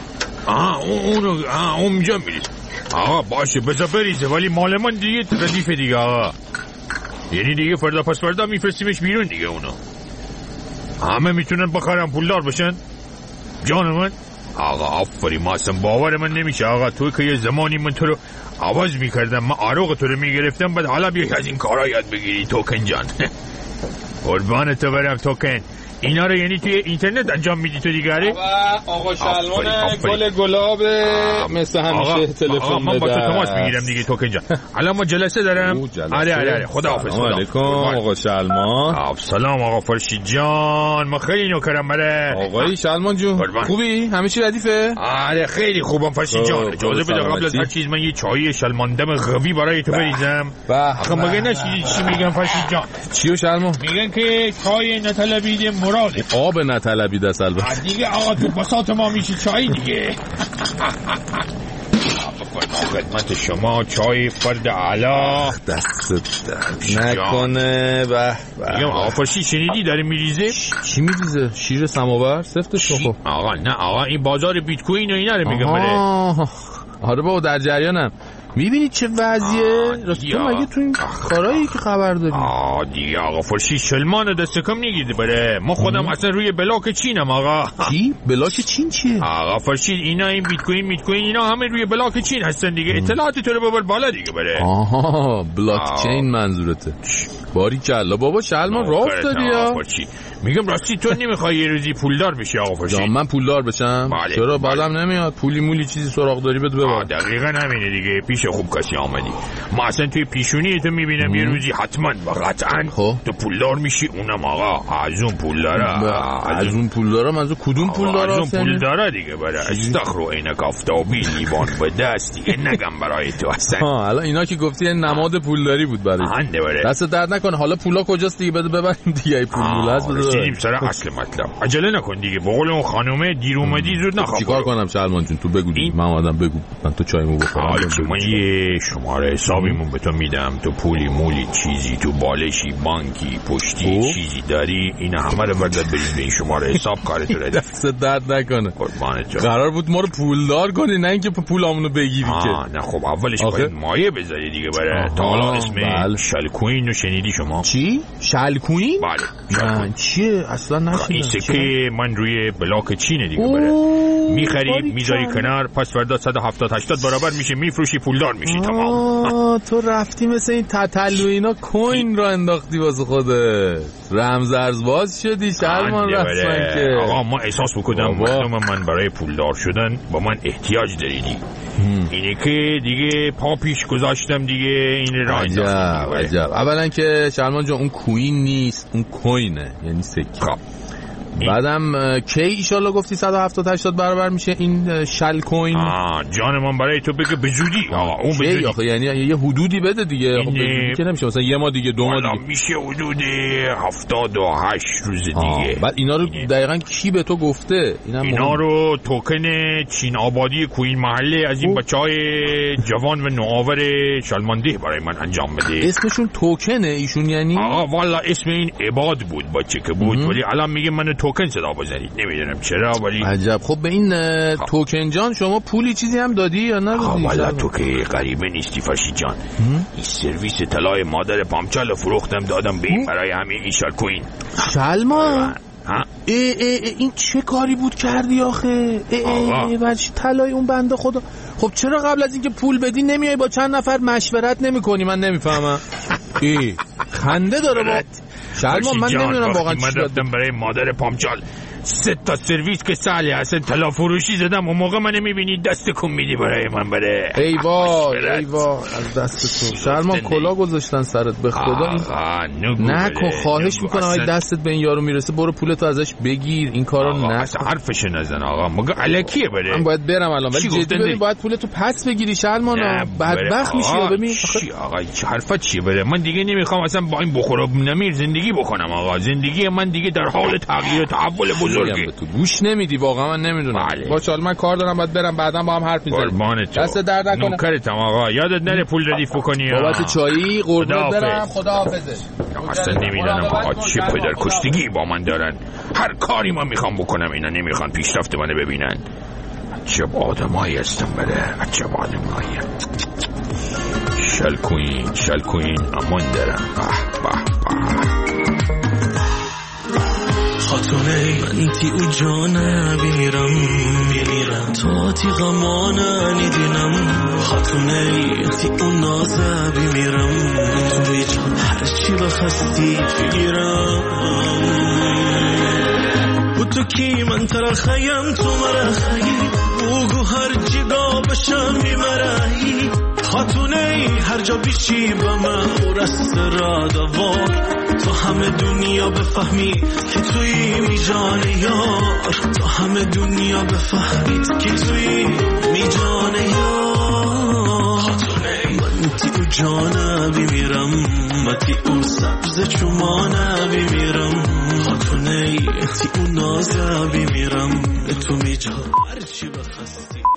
اونجا میریزه. باشه بذار بریزه، ولی مال من دیگه ردیفه دیگه آقا. یعنی دیگه فردا پس فردا میفرستیمش بیرون دیگه. اونا همه میتونن بخرن پولدار بشن. جان من آقا آفرین، ما اصلا باور من نمیشه آقا. تو که یه زمانی من تو رو عوض میکردم، من عروق تو رو میگرفتم، بعد حالا بیا از این کارا یاد بگیری توکن جان. قربان تو برم توکن. اینا رو یعنی توی اینترنت انجام میدی تو دیگه؟ آقا شلمان گل گلاب مثل همیشه تلفن بده. من با تو تماس میگیرم دیگه توکن جان. الان ما جلسه دارم. آره خداحافظ. سلام علیکم آقا شلمان. سلام آقا فرشید جان، ما خیلی نوکرم. بره آقای شلمان جون خوبی؟ همه چی ردیفه؟ آره خیلی خوبم فرشید جان. اجازه بده قبل از هر چیز من یه چای شلماندم قوی برای تو بریزم. آخه مگه نشیدی چی میگم فرشید جان؟ چیو شلمان؟ میگن که چای نطلبیده مراده، آب نطلبید است البته دیگه. آقا تو بساط ما میشه چای دیگه. خدمت شما چای فرد اعلی. دست نکنه. میگم آقا فرشید شنیدی داره میریزه؟ چی میریزه؟ شیر سماور سفتش بخور. آقا نه آقا، این بازار بیت کوین و اینا رو میگم. آره بابا در جریانم. میبینی چه وضعیه؟ راستی تو مگه تو این کارایی که خبر داری؟ دیگه آقا فرشید شلمان دست کم نگیرده. بره ما خودم اصلا روی بلاک چینم آقا. چی؟ بلاک چین چیه؟ آقا فرشید اینا این بیت کوین اینا همه روی بلاک چین هستن دیگه. اطلاعات تو رو ببر بالا دیگه. بره بلاک چین منظورته. باری کلا بابا شلمان راه افتادی یا؟ میگم راستی تو نمیخوای یه روزی پولدار بشی آقا فرشید؟ من پولدار بشم؟ چرا بعدم نمیاد؟ پولی مولی چیزی سراغ داری بده ببر. دقیقاً همینه دیگه. پیش خوب کسی آمدی. ما اصلا توی پیشونی تو میبینم یه روزی حتما و قطعا تو پولدار میشی. اونم آقا از اون پولدارا منظور کدوم پولدارا؟ از اون پولدارا دیگه. بره استخر و عینک آفتابی لیوان به دست دیگه نگم برای تو اصلا. الان اینا که گفتی نماد پولداری بود برای دست درد نکنه. حالا پولا کجاست دیگه؟ بده ببریم دیگه. پول هست رسیدیم سر اصل مطلب. عجله نکن دیگه. به قول اون خانومه دیر اومدی زود نخواب. چیکار کنم شلمان جون؟ تو بگو من آدم بگو. من تو چایمو بخورم. من یه شماره حسابیمون به تو میدم. تو پولی مولی چیزی تو بالشی بانکی پشتی چیزی داری، اینا همه رو بردار برید به این شماره حساب. کارت رو دست درد نکنه. قربانت تو. قرار بود ما رو پولدار کنی نه اینکه پولامونو بگیری که. نه خب اولش باید مایه بذاری دیگه. بره تا حالا اسم شلکوین رو شنیدی شما؟ چی؟ شلکوین؟ بله. چیه؟ اصلا نشیدم. این سکه من روی بلاک چینه دیگه. بره میخری میذاری کنار، پس فردا 170-80 برابر میشه، میفروشی پولدار میشی. تمام. تو رفتی مثل این تتلو اینا کوین رو انداختی واسه خودت، رمز ارزباز شدی شلمان رسما. که آقا ما احساس بکنم مردم من برای پولدار شدن با من احتیاج داریدی. اینه که دیگه پا پیش گذاشتم دیگه. این را عجب. اولا که شلمان جان اون کوین نیست، اون کوینه، یعنی سکه. بعدم کی ایشالله گفتی 170-80 برابر میشه این شل کوین؟ جان من برای تو بگه به زودی. اون به زودی آخه یعنی یه حدودی بده دیگه. خب که نمیشه مثلا یه ماه دیگه 2 ماه دیگه میشه حدود 78 روز دیگه. بعد اینا رو دقیقاً کی به تو گفته؟ اینا رو توکن چین آبادی کوین محله از این بچهای جوان و نوآور شلمانده برای من انجام بده. اسمشون توکنه ایشون یعنی؟ والا اسم این عباد بود بچه که بود، ولی الان میگه من توکن صدا بزنید. نمیدونم چرا ولی عجب. خب به این توکن جان شما پولی چیزی هم دادی یا ندادی؟ والا تو که غریبه نیستی فرشید جان. این سرویس طلای مادر پامچال فروختم دادم به این برای همین ایشال کوین. شلمان این چه کاری بود کردی آخه؟ بچه طلای اون بنده خدا. خب چرا قبل از اینکه پول بدی نمیای با چند نفر مشورت نمیکنی؟ من نمیفهمم. خنده داره با شلمان. من نمیدونم واقعا چی رفتم برای مادر پامچال 3 تا سرویس که سالی اصلا طلا فروشی زدم. اون موقع من میبینی دست کن میدی برای من. بره ای وای از دست تو شلمان کلا گذاشتن سرت به خدا. نکن خواهش میکنم اگه دستت به این یارو میرسه برو پولتو ازش بگیر. این کارو نکن. حرفش نزن آقا. مگه الکیه. بره من باید برم الان ولی جدی ببین باید پولتو پس بگیری شلمان. بدبخت میشی. ببین آقا حرفت چیه؟ بره من دیگه نمیخوام اصلا با این بخور و نمیر زندگی بکنم آقا. زندگی من دیگه در حال تغییر تحول بزرگه. تو گوش نمیدی واقعا. من نمیدونم. باشه من کار دارم باید برم بعدا با هم حرف میزنیم. دست درد نکنه. نوکرتم آقا. یادت نره پول ردیف بکنی. بابت چایی قربونت برم. خداحافظ. اصلا نمیدونم آقا چه پدر کشتگی با من دارن. هر کاری من میخوام بکنم اینا نمیخوان پیشرفت منو ببینن. عجب آدمایی هستم. بره عجب آدمایی. شل کوین امان دارم. خاتونه من تی او جانه بمیرم تا تی غمانه نیدینم خاتونه تی او نازه بمیرم تو میجان هرچی بخستی بگیرم و تو کی من ترخیم تو مرخی بگو هر جگا بشم میمرهی خاتونه هر جا بیشی به من رست را دوار تو همه دنیا بفهمی که توی میجان یار تو همه دنیا بفهمید که توی میجان یار خاتونه من تی او جانه بمیرم من تی او سبز چمانه بمیرم خاتونه تی او نازه بمیرم تو میجان هرچی بخستی